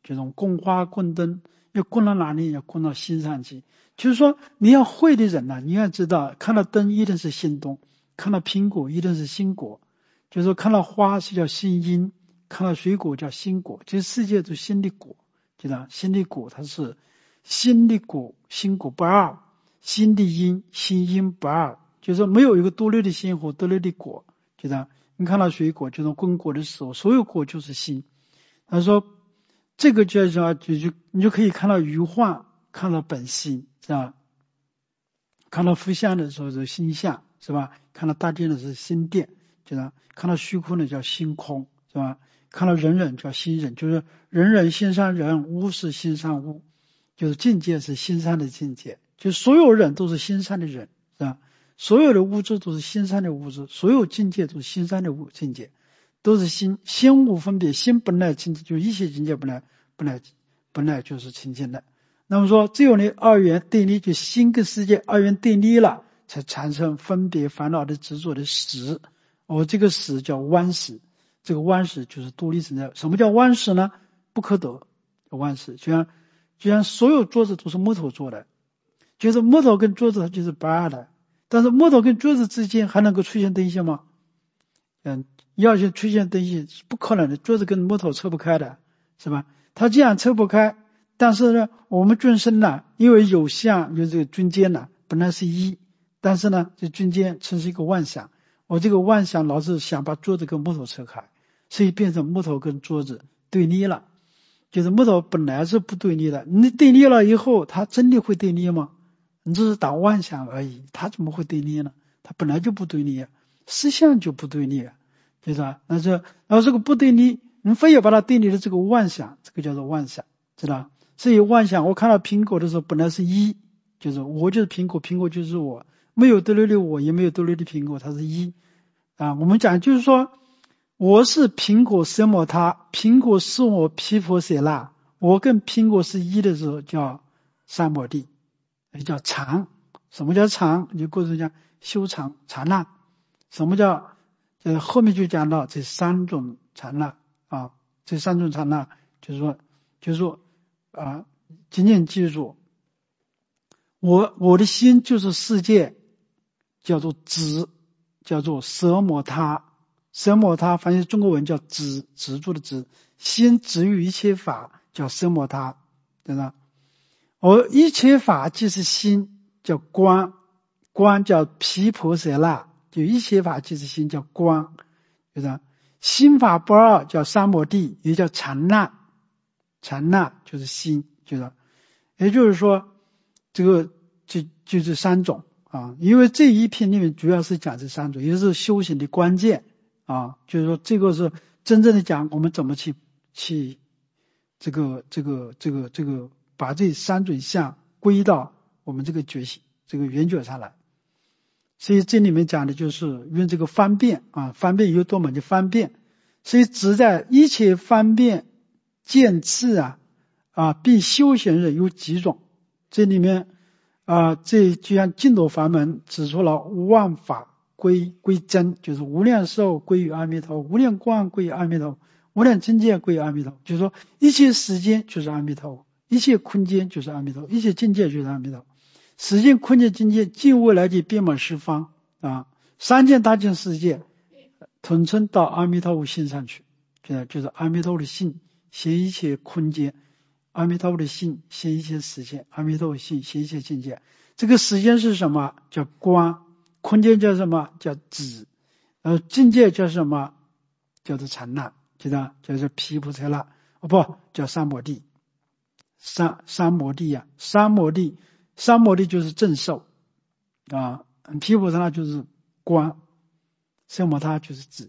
这种供花供灯要供到哪里？要供到心上去。就是说你要会的人你要知道，看到灯一定是心动，看到苹果一定是心果，就是说看到花是叫心因，看到水果叫心果。其实世界都心的果，知道心的果它是心的果，心果不二，心的因，心因不二，就是说没有一个独立的心和独立的果，知道你看到水果就是供果的时候，所有果就是心。他说这个就你就可以看到余幻，看到本心，是吧？看到复相的时候是心相，是吧？看到大殿的是心殿，知道看到虚空的叫心空，是吧？看到人人叫心人，就是人人心上人，物是心上物，就是境界是心上的境界，就所有人都是心上的人，是吧？所有的物质都是心上的物质，所有境界都是心上的境界，都是心无分别，心本来清净，就是一切境界本来就是清净的。那么说只有你二元对立，就心跟世界二元对立了，才产生分别烦恼的执着的识。这个识叫弯识，这个弯识就是独立存在。什么叫弯识呢？不可得弯识，就像所有桌子都是木头做的，就是木头跟桌子它就是不二的，但是木头跟桌子之间还能够出现东西吗？要去出现东西是不可能的，桌子跟木头扯不开的，是吧？它这样扯不开，但是呢，我们众生因为有相，有这个中间本来是一，但是呢，这中间成是一个妄想，我这个妄想老是想把桌子跟木头扯开，所以变成木头跟桌子对立了。就是木头本来是不对立的，你对立了以后，它真的会对立吗？你只是打妄想而已，它怎么会对立呢？它本来就不对立，实相就不对立，就是吧？然后这个不对立，你非要把它对立的这个妄想，这个叫做妄想，知道？所以妄想，我看到苹果的时候，本来是一，就是我就是苹果，苹果就是我，没有独立的我，也没有独立的苹果，它是一我们讲就是说，我是苹果色摩他，苹果是我毗婆舍那，我跟苹果是一的时候叫三摩地，也叫常。什么叫常？你过去讲修常禅那。什么叫后面就讲到这三种禅那这三种禅那就是说仅仅记住，我的心就是世界，叫做执，叫做舍摩他。舍摩他翻译中国文叫执着的执，心执于一切法叫舍摩他，对吧？而一切法即是心，叫观，观叫毗婆舍那，就一切法即是心叫观，对吧？心法不二叫三摩地，也叫禅那，禅那就是心，就是也就是说这个就这三种因为这一篇里面主要是讲这三种，也是修行的关键就是说这个是真正的讲我们怎么去这个把这三种相归到我们这个觉醒这个圆觉上来。所以这里面讲的就是用这个方便方便有多么的方便，所以只在一切方便见次并修行人有几种，这里面这就像净土法门指出了万法归真，就是无量寿归于阿弥陀，无量光归于阿弥陀，无量境界归于阿弥陀，就是说一切时间就是阿弥陀，一切空间就是阿弥陀，一切境界就是阿弥陀，时间空间境界尽未来际遍满十方三界大千世界统称到阿弥陀佛心上去，就是阿弥陀佛的心现一切空间，阿弥陀佛的心现一切时间，阿弥陀佛心现一切境界。这个时间是什么？叫光，空间叫什么？叫止，境界叫什么？叫做禅那，知道？叫做毗婆舍那，不叫三摩地。三摩地三摩地就是正受毗婆舍那就是光，舍摩他就是止。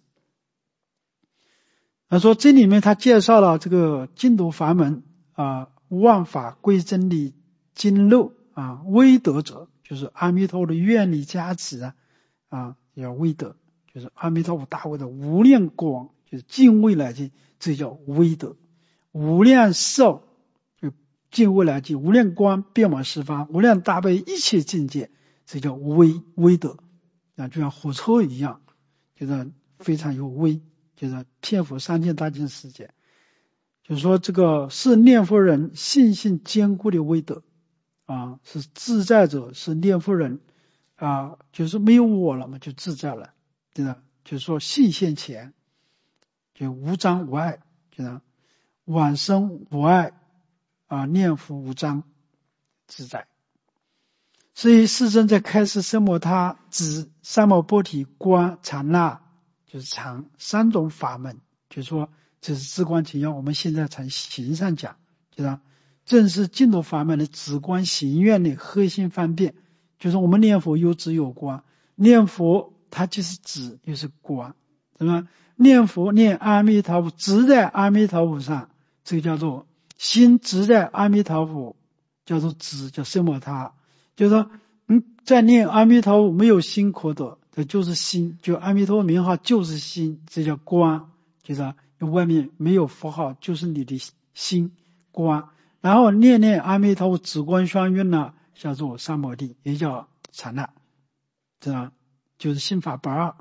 他说这里面他介绍了这个净土法门万法归真的经漏威德者，就是阿弥陀佛的愿力加持叫威德，就是阿弥陀佛大威的无量光，就是尽未来际，这叫威德。无量寿就尽未来际，无量光遍满十方，无量大悲一切境界，这叫威德就像火车一样，就是非常有威，就是遍覆三界大千世界。 就是说这个是念佛人信心坚固的威德啊，是自在者，是念佛人啊，就是没有我了嘛，就自在了，对吧？就是说信现前，就无障无碍，对吧？往生无碍啊，念佛无障自在。所以世尊在开示奢摩他指三摩波提观禅那，就是禅三种法门，就是说这是至关紧要。我们现在从形上讲，对吧？正是净土法门的止观行愿的核心方便，就是我们念佛有止有观，念佛它就是止又是观，对吧？念佛念阿弥陀佛，止在阿弥陀佛上，这个叫做心止在阿弥陀佛，叫做止，叫奢摩他。就是说在念阿弥陀佛没有心可得，这就是心，就阿弥陀佛名号就是心，这叫观，就是外面没有符号，就是你的心观。然后念阿弥陀佛止观双运呢，叫做三摩地，也叫禅那，知道？就是心法不二。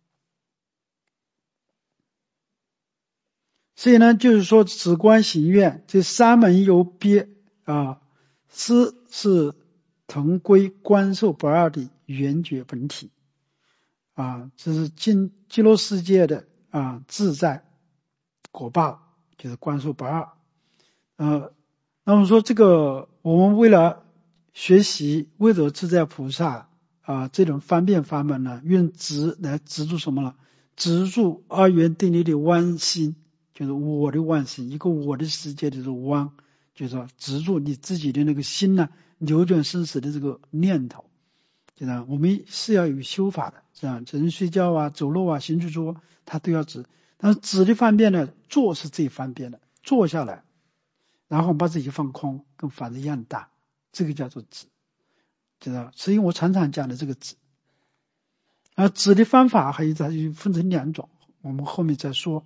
所以呢，就是说止观行愿这三门有别啊，是同归观受不二的圆觉本体啊，这是极乐世界的自在果报，就是观受不二。那么说这个我们为了学习威德自在菩萨这种方便法门呢，用止来止住什么呢？止住二元定律的妄心，就是我的妄心，一个我的世界的这种妄，就是说止住你自己的那个心呢，扭转生死的这个念头，对吧？我们是要有修法的，这样人睡觉走路行住坐，他都要止。但是止的方便呢，坐是最方便的，坐下来，然后把自己放空，跟法子一样大，这个叫做止，知道？所以我常常讲的这个止。而止的方法还有分成两种，我们后面再说。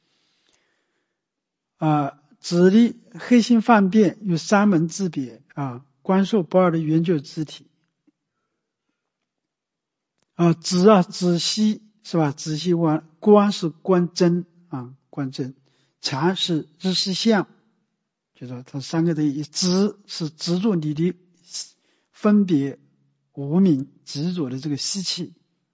止的黑心方便有三门之别观受不二的圆觉之体。止息是吧？止息观是观真观真，禅是日识相，就是说它三个的意思。止是执着你的分别无明执着的这个习气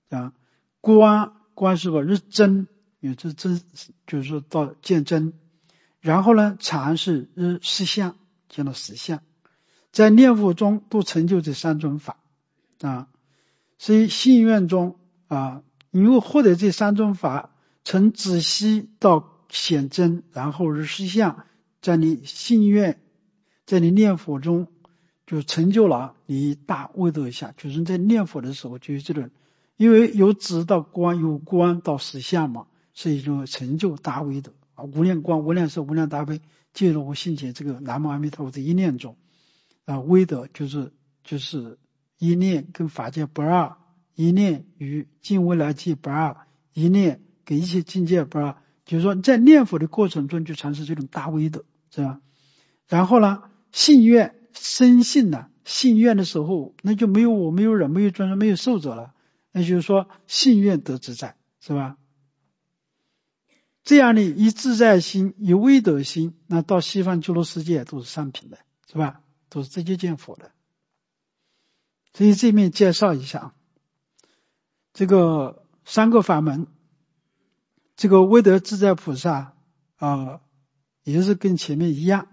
观是日真，也是真，就是说到见真。然后呢，禅是日识相，见到实相。在念佛中都成就这三种法所以信愿中因为获得这三种法，从止息到显真，然后日识相，在你信愿，在你念佛中就成就了你大威德相，就是在念佛的时候就有这种，因为由止到观，由观到实相嘛，所以就成就大威德无量光、无量寿、无量大悲，介入无性解这个南无阿弥陀佛的一念中威德就是一念跟法界不二，一念与尽未来际不二，一念跟一切境界不二，就是说在念佛的过程中就产生这种大威德，是吧？然后呢，信愿深信呢，信愿的时候那就没有我，没有人，没有众生，没有寿者了，那就是说信愿得自在，是吧？这样的以自在心，以威德心，那到西方极乐世界都是上品的，是吧？都是直接见佛的。所以这面介绍一下这个三个法门，这个威德自在菩萨也是跟前面一样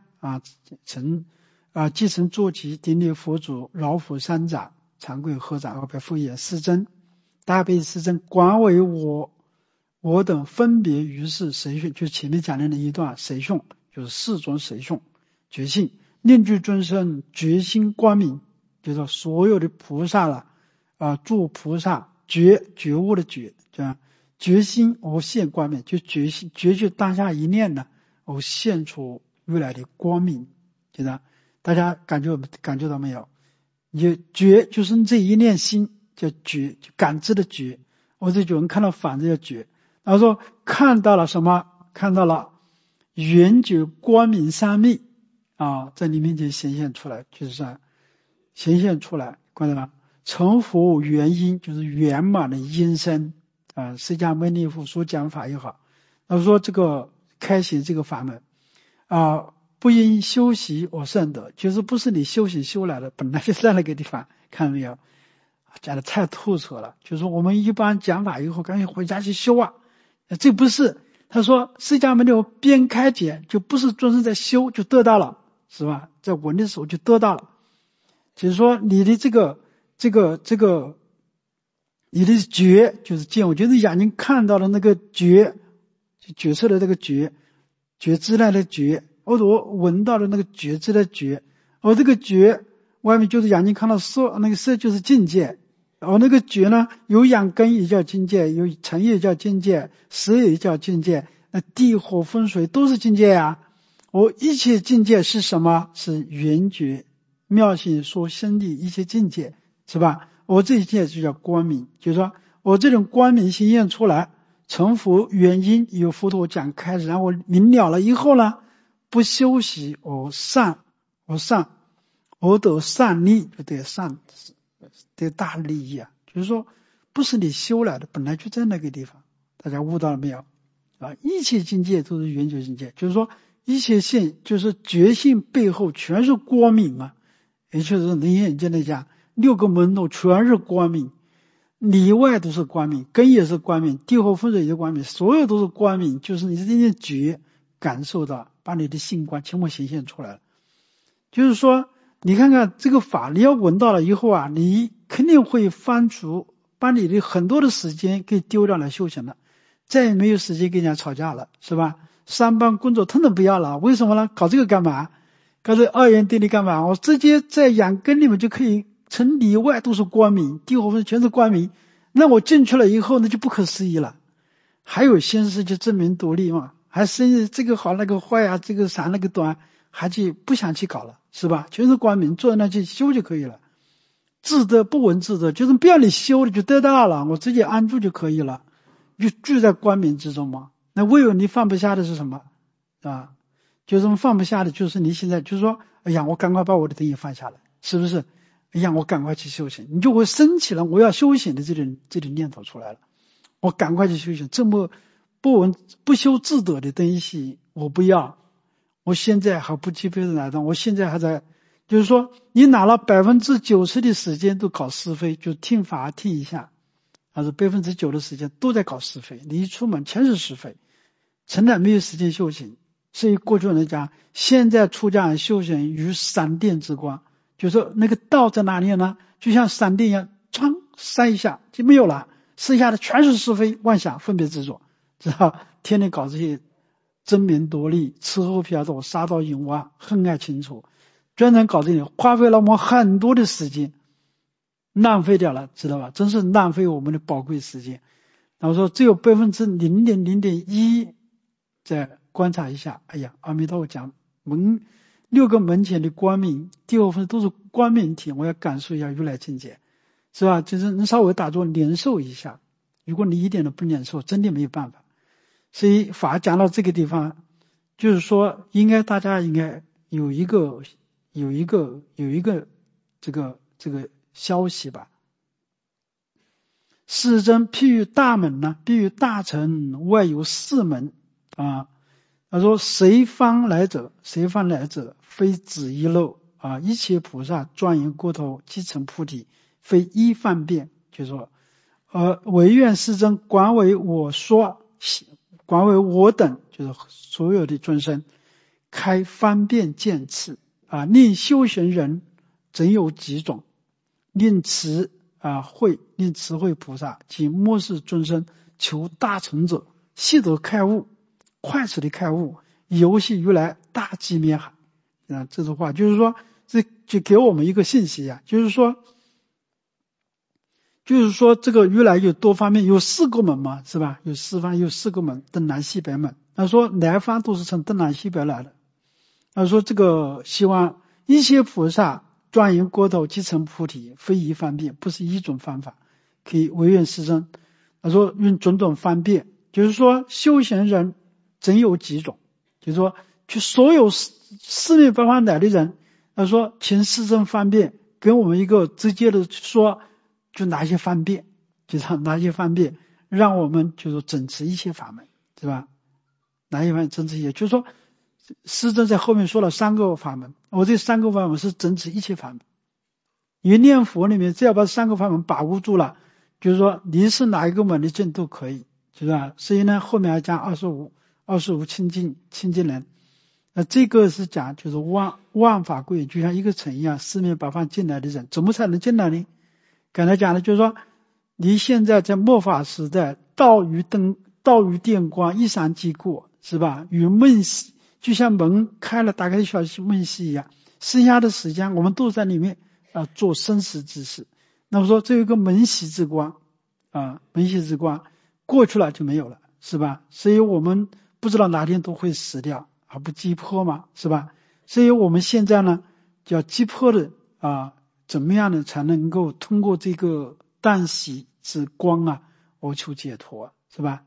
继承坐骑顶礼佛祖，饶佛三掌，长跪合掌，二拜复言世尊，大悲世尊，广为我等分别于是随训，就是前面讲的那一段随训，就是四种随训觉性，念具尊生觉心光明，就是所有的菩萨了诸菩萨觉悟的觉，觉心而现光明，就觉心觉就当下一念呢而现出未来的光明，就是大家感觉到没有？你觉就是你这一念心叫觉，就感知的觉，或者有人看到反着叫觉。然后说看到了什么？看到了圆觉光明三昧在你面前显现出来，就是显现出来，看到吗？成佛原因就是圆满的因身释迦牟尼佛所讲法也好，他说这个开显这个法门不因修习而圣德，就是不是你修行修来的，本来就在那个地方，看到没有？讲的太透彻了，就是我们一般讲法以后赶紧回家去修啊，这不是。他说释迦牟尼边开解，就不是尊生在修就得到了，是吧？在闻的时候就得到了。就是说你的这个你的觉就是见，我就是眼睛看到的那个觉，就觉色的那个觉，觉知来的觉，我闻到的那个觉知的觉，这个觉外面就是眼睛看到色，那个色就是境界。那个觉呢，有眼根也叫境界，有尘也叫境界，色也叫境界，地火风水都是境界啊。一切境界是什么？是圆觉妙性所生的一切境界，是吧？这一切就叫光明，就是说我这种光明显现出来，成佛原因有佛陀讲开始，然后明了了以后呢，不修习而得善利，就得得大利益啊！就是说不是你修来的，本来就在那个地方，大家悟到了没有？一切境界都是圆觉境界，就是说一切性就是觉性背后全是光明嘛，也就是楞严经来讲，6个门头全是光明，里外都是光明，根也是光明，地火风水也是光明，所有都是光明，就是你这些觉感受到，把你的性光全部显现出来了。就是说你看看这个法，你要闻到了以后啊，你肯定会翻除，把你的很多的时间给丢掉来修行了，再也没有时间跟人家吵架了，是吧？上班工作统统不要了，为什么呢？搞这个干嘛？搞这二元对立干嘛？我直接在养根里面就可以从里外都是光明，地火风全是光明，那我进去了以后那就不可思议了。还有心思就证明独立嘛，还生这个好那个坏啊，这个长那个短，还去不想去搞了，是吧？全是光明，坐在那去修就可以了。自得不闻自得，就是不要你修了就得到了，我直接安住就可以了，就住在光明之中嘛。那唯有你放不下的是什么啊？就是放不下的就是你现在就是说，哎呀，我赶快把我的东西放下来，是不是？哎呀，我赶快去修行，你就会升起了我要修行的这种念头出来了。我赶快去修行，这么不修自得的东西我不要，我现在还不具备的哪种，我现在还在，就是说你拿了90%的时间都搞是非，就听法听一下，还是9%的时间都在搞是非，你一出门全是是非，从来没有时间修行。所以过去人讲，现在出家人修行如闪电之光，就是说那个道在哪里呢？就像闪电一样，唰扇一下就没有了，剩下的全是是非妄想分别执着，知道？天天搞这些争名夺利、吃喝嫖赌、杀盗淫妄、恨爱情仇，专门搞这些，花费了我们很多的时间，浪费掉了，知道吧？真是浪费我们的宝贵时间。然后说只有0.001%再观察一下，哎呀，阿弥陀佛讲6个门前的光明，地火风都是光明体，我要感受一下如来境界，是吧？就是你稍微打坐领受一下，如果你一点都不领受，真的没有办法。所以法讲到这个地方，就是说大家应该有一个这个消息吧。世尊譬喻大门呢，譬喻大城外有4门啊。他说谁方来者，非子一漏啊！一切菩萨庄严国土，即成菩提，非一方便。就是说唯愿世尊广为我说，广为我等，就是所有的众生开方便见次啊！令修行人真有几种，令慈慧菩萨及末世众生求大成者，悉得开悟，快速的开悟，游戏如来大寂灭海啊！这句话就是说，这就给我们一个信息啊，就是说这个如来有多方面，有4个门嘛，是吧？有4个门，东南西北门。他说南方都是从东南西北来的。他说这个希望一切菩萨庄严国土，即成菩提，非一方便，不是一种方法，可以唯愿世尊。他说用种种方便，就是说修行人真有几种，就是说去所有四面八方来的人，他说请世尊方便跟我们一个直接的说，就哪些方便，就是哪些方便让我们就是整持一切法门，是吧？哪些方便整持一切，就是说师尊在后面说了3个法门，我这3个法门是整指一切法门。因为念佛里面只要把3个法门把握住了，就是说你是哪一个门的证都可以，是吧？所以呢后面还讲25清净人。这个是讲就是万法归就像一个城一样，四面八方进来的人怎么才能进来呢？刚才讲的就是说你现在在末法时代，道与电光一闪即过，是吧？与梦隙就像门开了打开小梦隙一样，剩下的时间我们都在里面做生死之事。那么说这有一个门隙之光门隙之光过去了就没有了，是吧？所以我们不知道哪天都会死掉，而不急迫嘛，是吧？所以我们现在呢叫急迫的怎么样呢才能够通过这个旦夕之光而求解脱，是吧？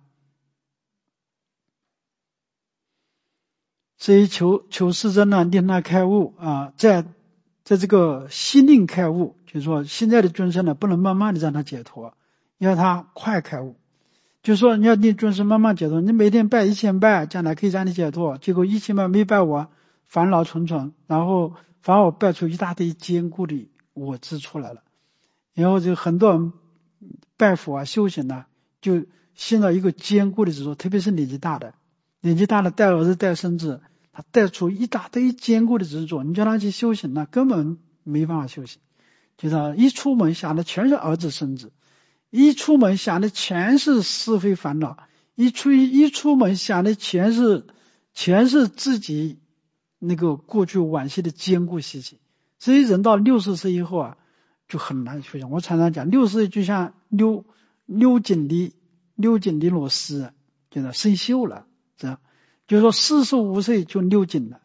所以求世尊呢令他开悟在这个心令开悟，就是说现在的众生呢不能慢慢的让他解脱，要他快开悟。就是说你要令众生慢慢解脱，你每天拜1000拜将来可以让你解脱，结果1000拜没拜我烦恼重重，然后反而我拜出一大堆坚固的我执出来了。然后就很多人拜佛修行就陷到一个坚固的执着，特别是年纪大的带儿子带孙子，他带出一大堆坚固的执着，你叫他去修行根本没办法修行。就是一出门想的全是儿子孙子，一出门想的全是是非烦恼，一出门想的全是自己那个过去往昔的坚固习气。所以人到60岁以后就很难修行。我常常讲60岁就像溜紧的螺丝，就是生锈了，这样就是说45岁就溜紧了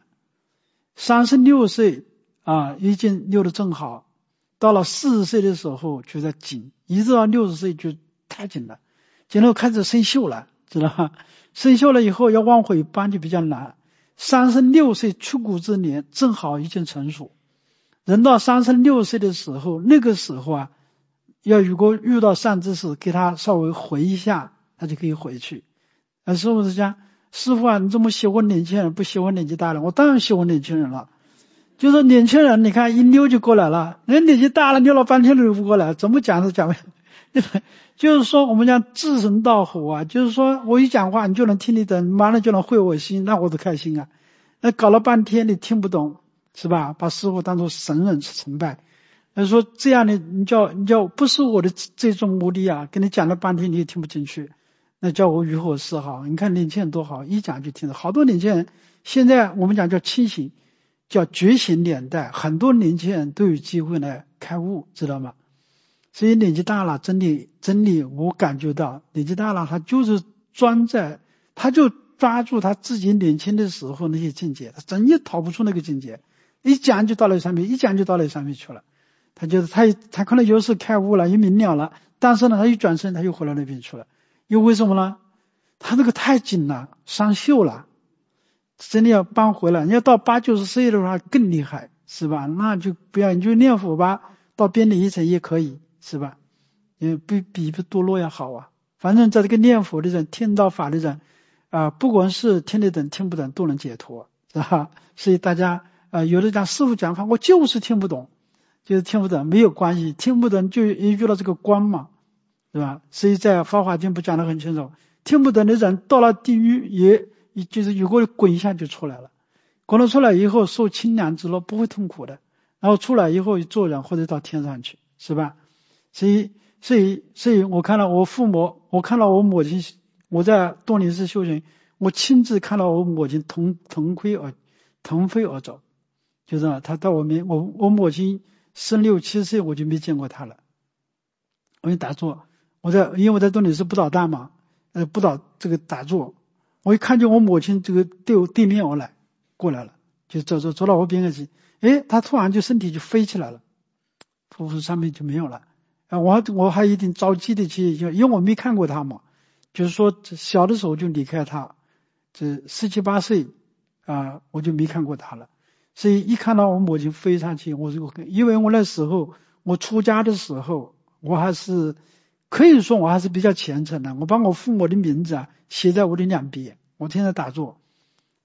，36岁已经溜得正好，到了40岁的时候就在紧，一直到60岁就太紧了，然后开始生锈了，知道吧？生锈了以后要往回搬就比较难。36岁出谷之年正好已经成熟，人到36岁的时候，那个时候如果遇到善知识给他稍微回一下，他就可以回去。师父是讲，师父你这么喜欢年轻人不喜欢年纪大人？我当然喜欢年轻人了，就是年轻人你看一溜就过来了，人年纪大了溜了半天都不过来，怎么讲都讲不就是说我们讲志神道火就是说我一讲话你就能听得懂，马上就能会我心，那我都开心那搞了半天你听不懂，是吧？把师父当作神人崇拜，说这样的你叫不是我的这种目的跟你讲了半天你也听不进去，那叫我如何是好？你看年轻人多好，一讲就听得。好多年轻人现在我们讲叫清醒，叫觉醒年代，很多年轻人都有机会来开悟，知道吗？所以年纪大了，真理我感觉到年纪大了，他就是他就抓住他自己年轻的时候那些境界，他真也逃不出那个境界，一讲就到那上面去了。他觉得他可能有时开悟了也明了了，但是呢他一转身他又回到那边去了，因为为什么呢？他那个太紧了，伤锈了，真的要搬回来。你要到80、90岁的话更厉害，是吧？那就不要，你就念佛吧，到边领一层也可以，是吧？也比堕落要好反正在这个念佛的人听到法的人不管是听得懂听不懂都能解脱，是吧？所以大家有的讲师父讲法我就是听不懂，就是听不懂没有关系，听不懂就遇到这个关嘛，是吧？所以在《法华经》不讲得很清楚，听不懂的人到了地狱也就是如果滚一下就出来了，滚了出来以后受清凉之乐，不会痛苦的，然后出来以后做人或者到天上去，是吧？所以我看到我父母，我看到我母亲，我在多林寺修行，我亲自看到我母亲腾飞而走，就是他到我母亲生6、7岁我就没见过他了。我就打坐，因为我在多林寺不倒大嘛，不倒这个打坐，我一看见我母亲这个对面过来了，就走到我边上去，他突然就身体就飞起来了，头发上面就没有了。我还一定着急的去，因为我没看过他嘛，就是说小的时候就离开他，这17、18岁我就没看过他了。所以一看到我母亲飞上去，因为我那时候我出家的时候，可以说我还是比较虔诚的，我把我父母的名字写在我的两边，我天天打坐，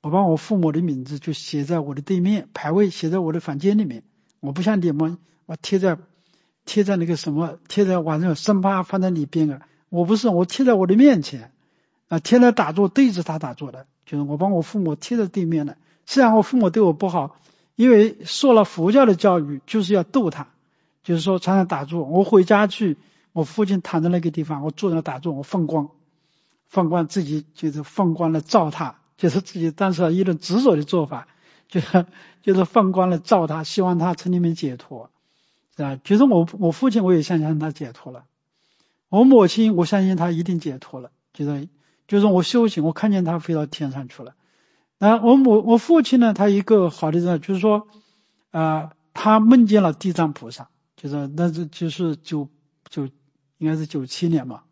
我把我父母的名字就写在我的对面，牌位写在我的房间里面。我不像你们，我贴在那个什么，贴在晚上生怕放在里边啊。我不是，我贴在我的面前啊，贴在打坐，对着他打坐的，就是我把我父母贴在对面的。虽然我父母对我不好，因为受了佛教的教育，就是要逗他，就是说常常打坐。我回家去，我父亲躺在那个地方，我坐在那打坐，我放光自己，就是放光了照他，就是自己当时一种执着的做法，就是放光了照他，希望他从里面解脱，是吧？其实我父亲我也相信他解脱了，我母亲我相信他一定解脱了，就是我修行，我看见他飞到天上去了。然后我父亲呢，他一个好的人就是说，他梦见了地藏菩萨，就是那是就是应该是97年嘛。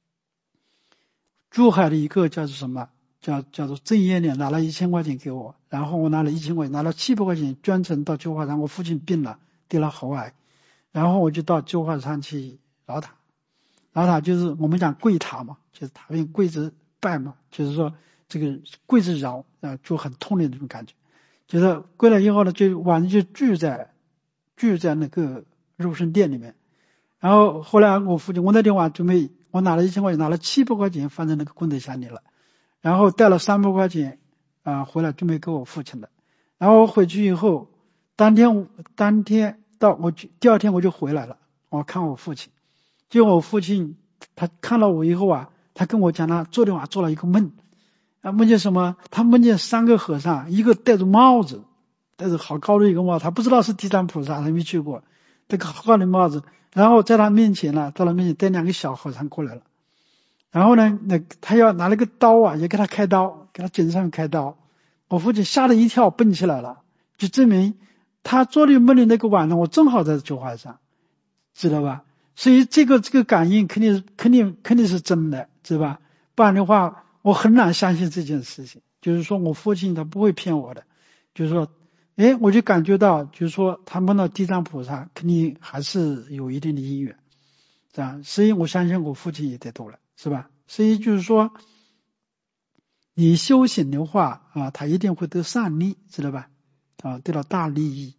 珠海的一个叫做什么叫做郑业莲拿了1000块钱给我，然后我拿了1000块钱，拿了700块钱捐赠到九华山。我父亲病了，得了喉癌，然后我就到九华山去劳塔就是我们讲跪塔嘛，就是塔边跪着拜嘛，就是说这个跪着饶就很痛的那种感觉。就是跪了以后呢，就晚上就聚在那个肉身殿里面。然后后来我父亲，我那天晚上准备，我拿了1000块钱，拿了700块钱放在那个功德箱里了，然后带了300块钱回来准备给我父亲的。然后我回去以后，当天到第二天我就回来了，我看我父亲。结果我父亲他看到我以后他跟我讲他昨天晚上做了一个梦，梦见什么？他梦见3个和尚，一个戴着帽子，戴着好高的一个帽子，他不知道是地藏菩萨，他没去过，这个好高的帽子。然后在他面前呢，到了面前带2个小和尚过来了，然后呢，他要拿了个刀也给他开刀，给他颈上开刀。我父亲吓了一跳，蹦起来了，就证明他做的梦的那个晚上，我正好在九华山，知道吧？所以这个感应肯定是真的，知道吧？不然的话，我很难相信这件事情。就是说我父亲他不会骗我的，就是说。我就感觉到，就是说他梦到地藏菩萨，肯定还是有一定的因缘，这样。所以我相信我父亲也得度了，是吧？所以就是说，你修行的话他一定会得善利，知道吧？得到大利益。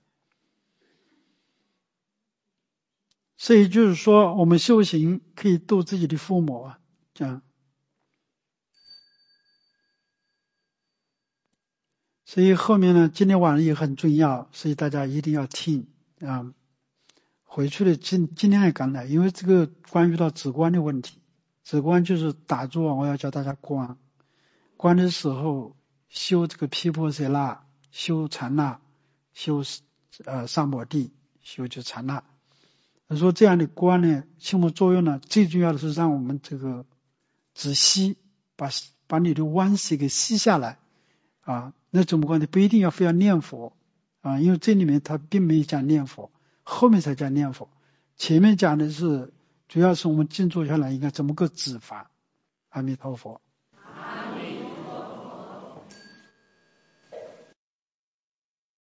所以就是说，我们修行可以度自己的父母这样。所以后面呢，今天晚上也很重要，所以大家一定要听回去的尽量也赶来，因为这个关于到止观的问题。止观就是打坐，我要教大家观的时候修这个毗婆舍那，修禅那，修上摩地，修就禅那。他说这样的观呢，起么作用呢？最重要的是让我们这个止息，把你的弯息给息下来那怎么观呢？不一定要非要念佛因为这里面他并没有讲念佛，后面才讲念佛。前面讲的是主要是我们静坐下来应该怎么个止法。阿弥陀佛。阿弥陀佛。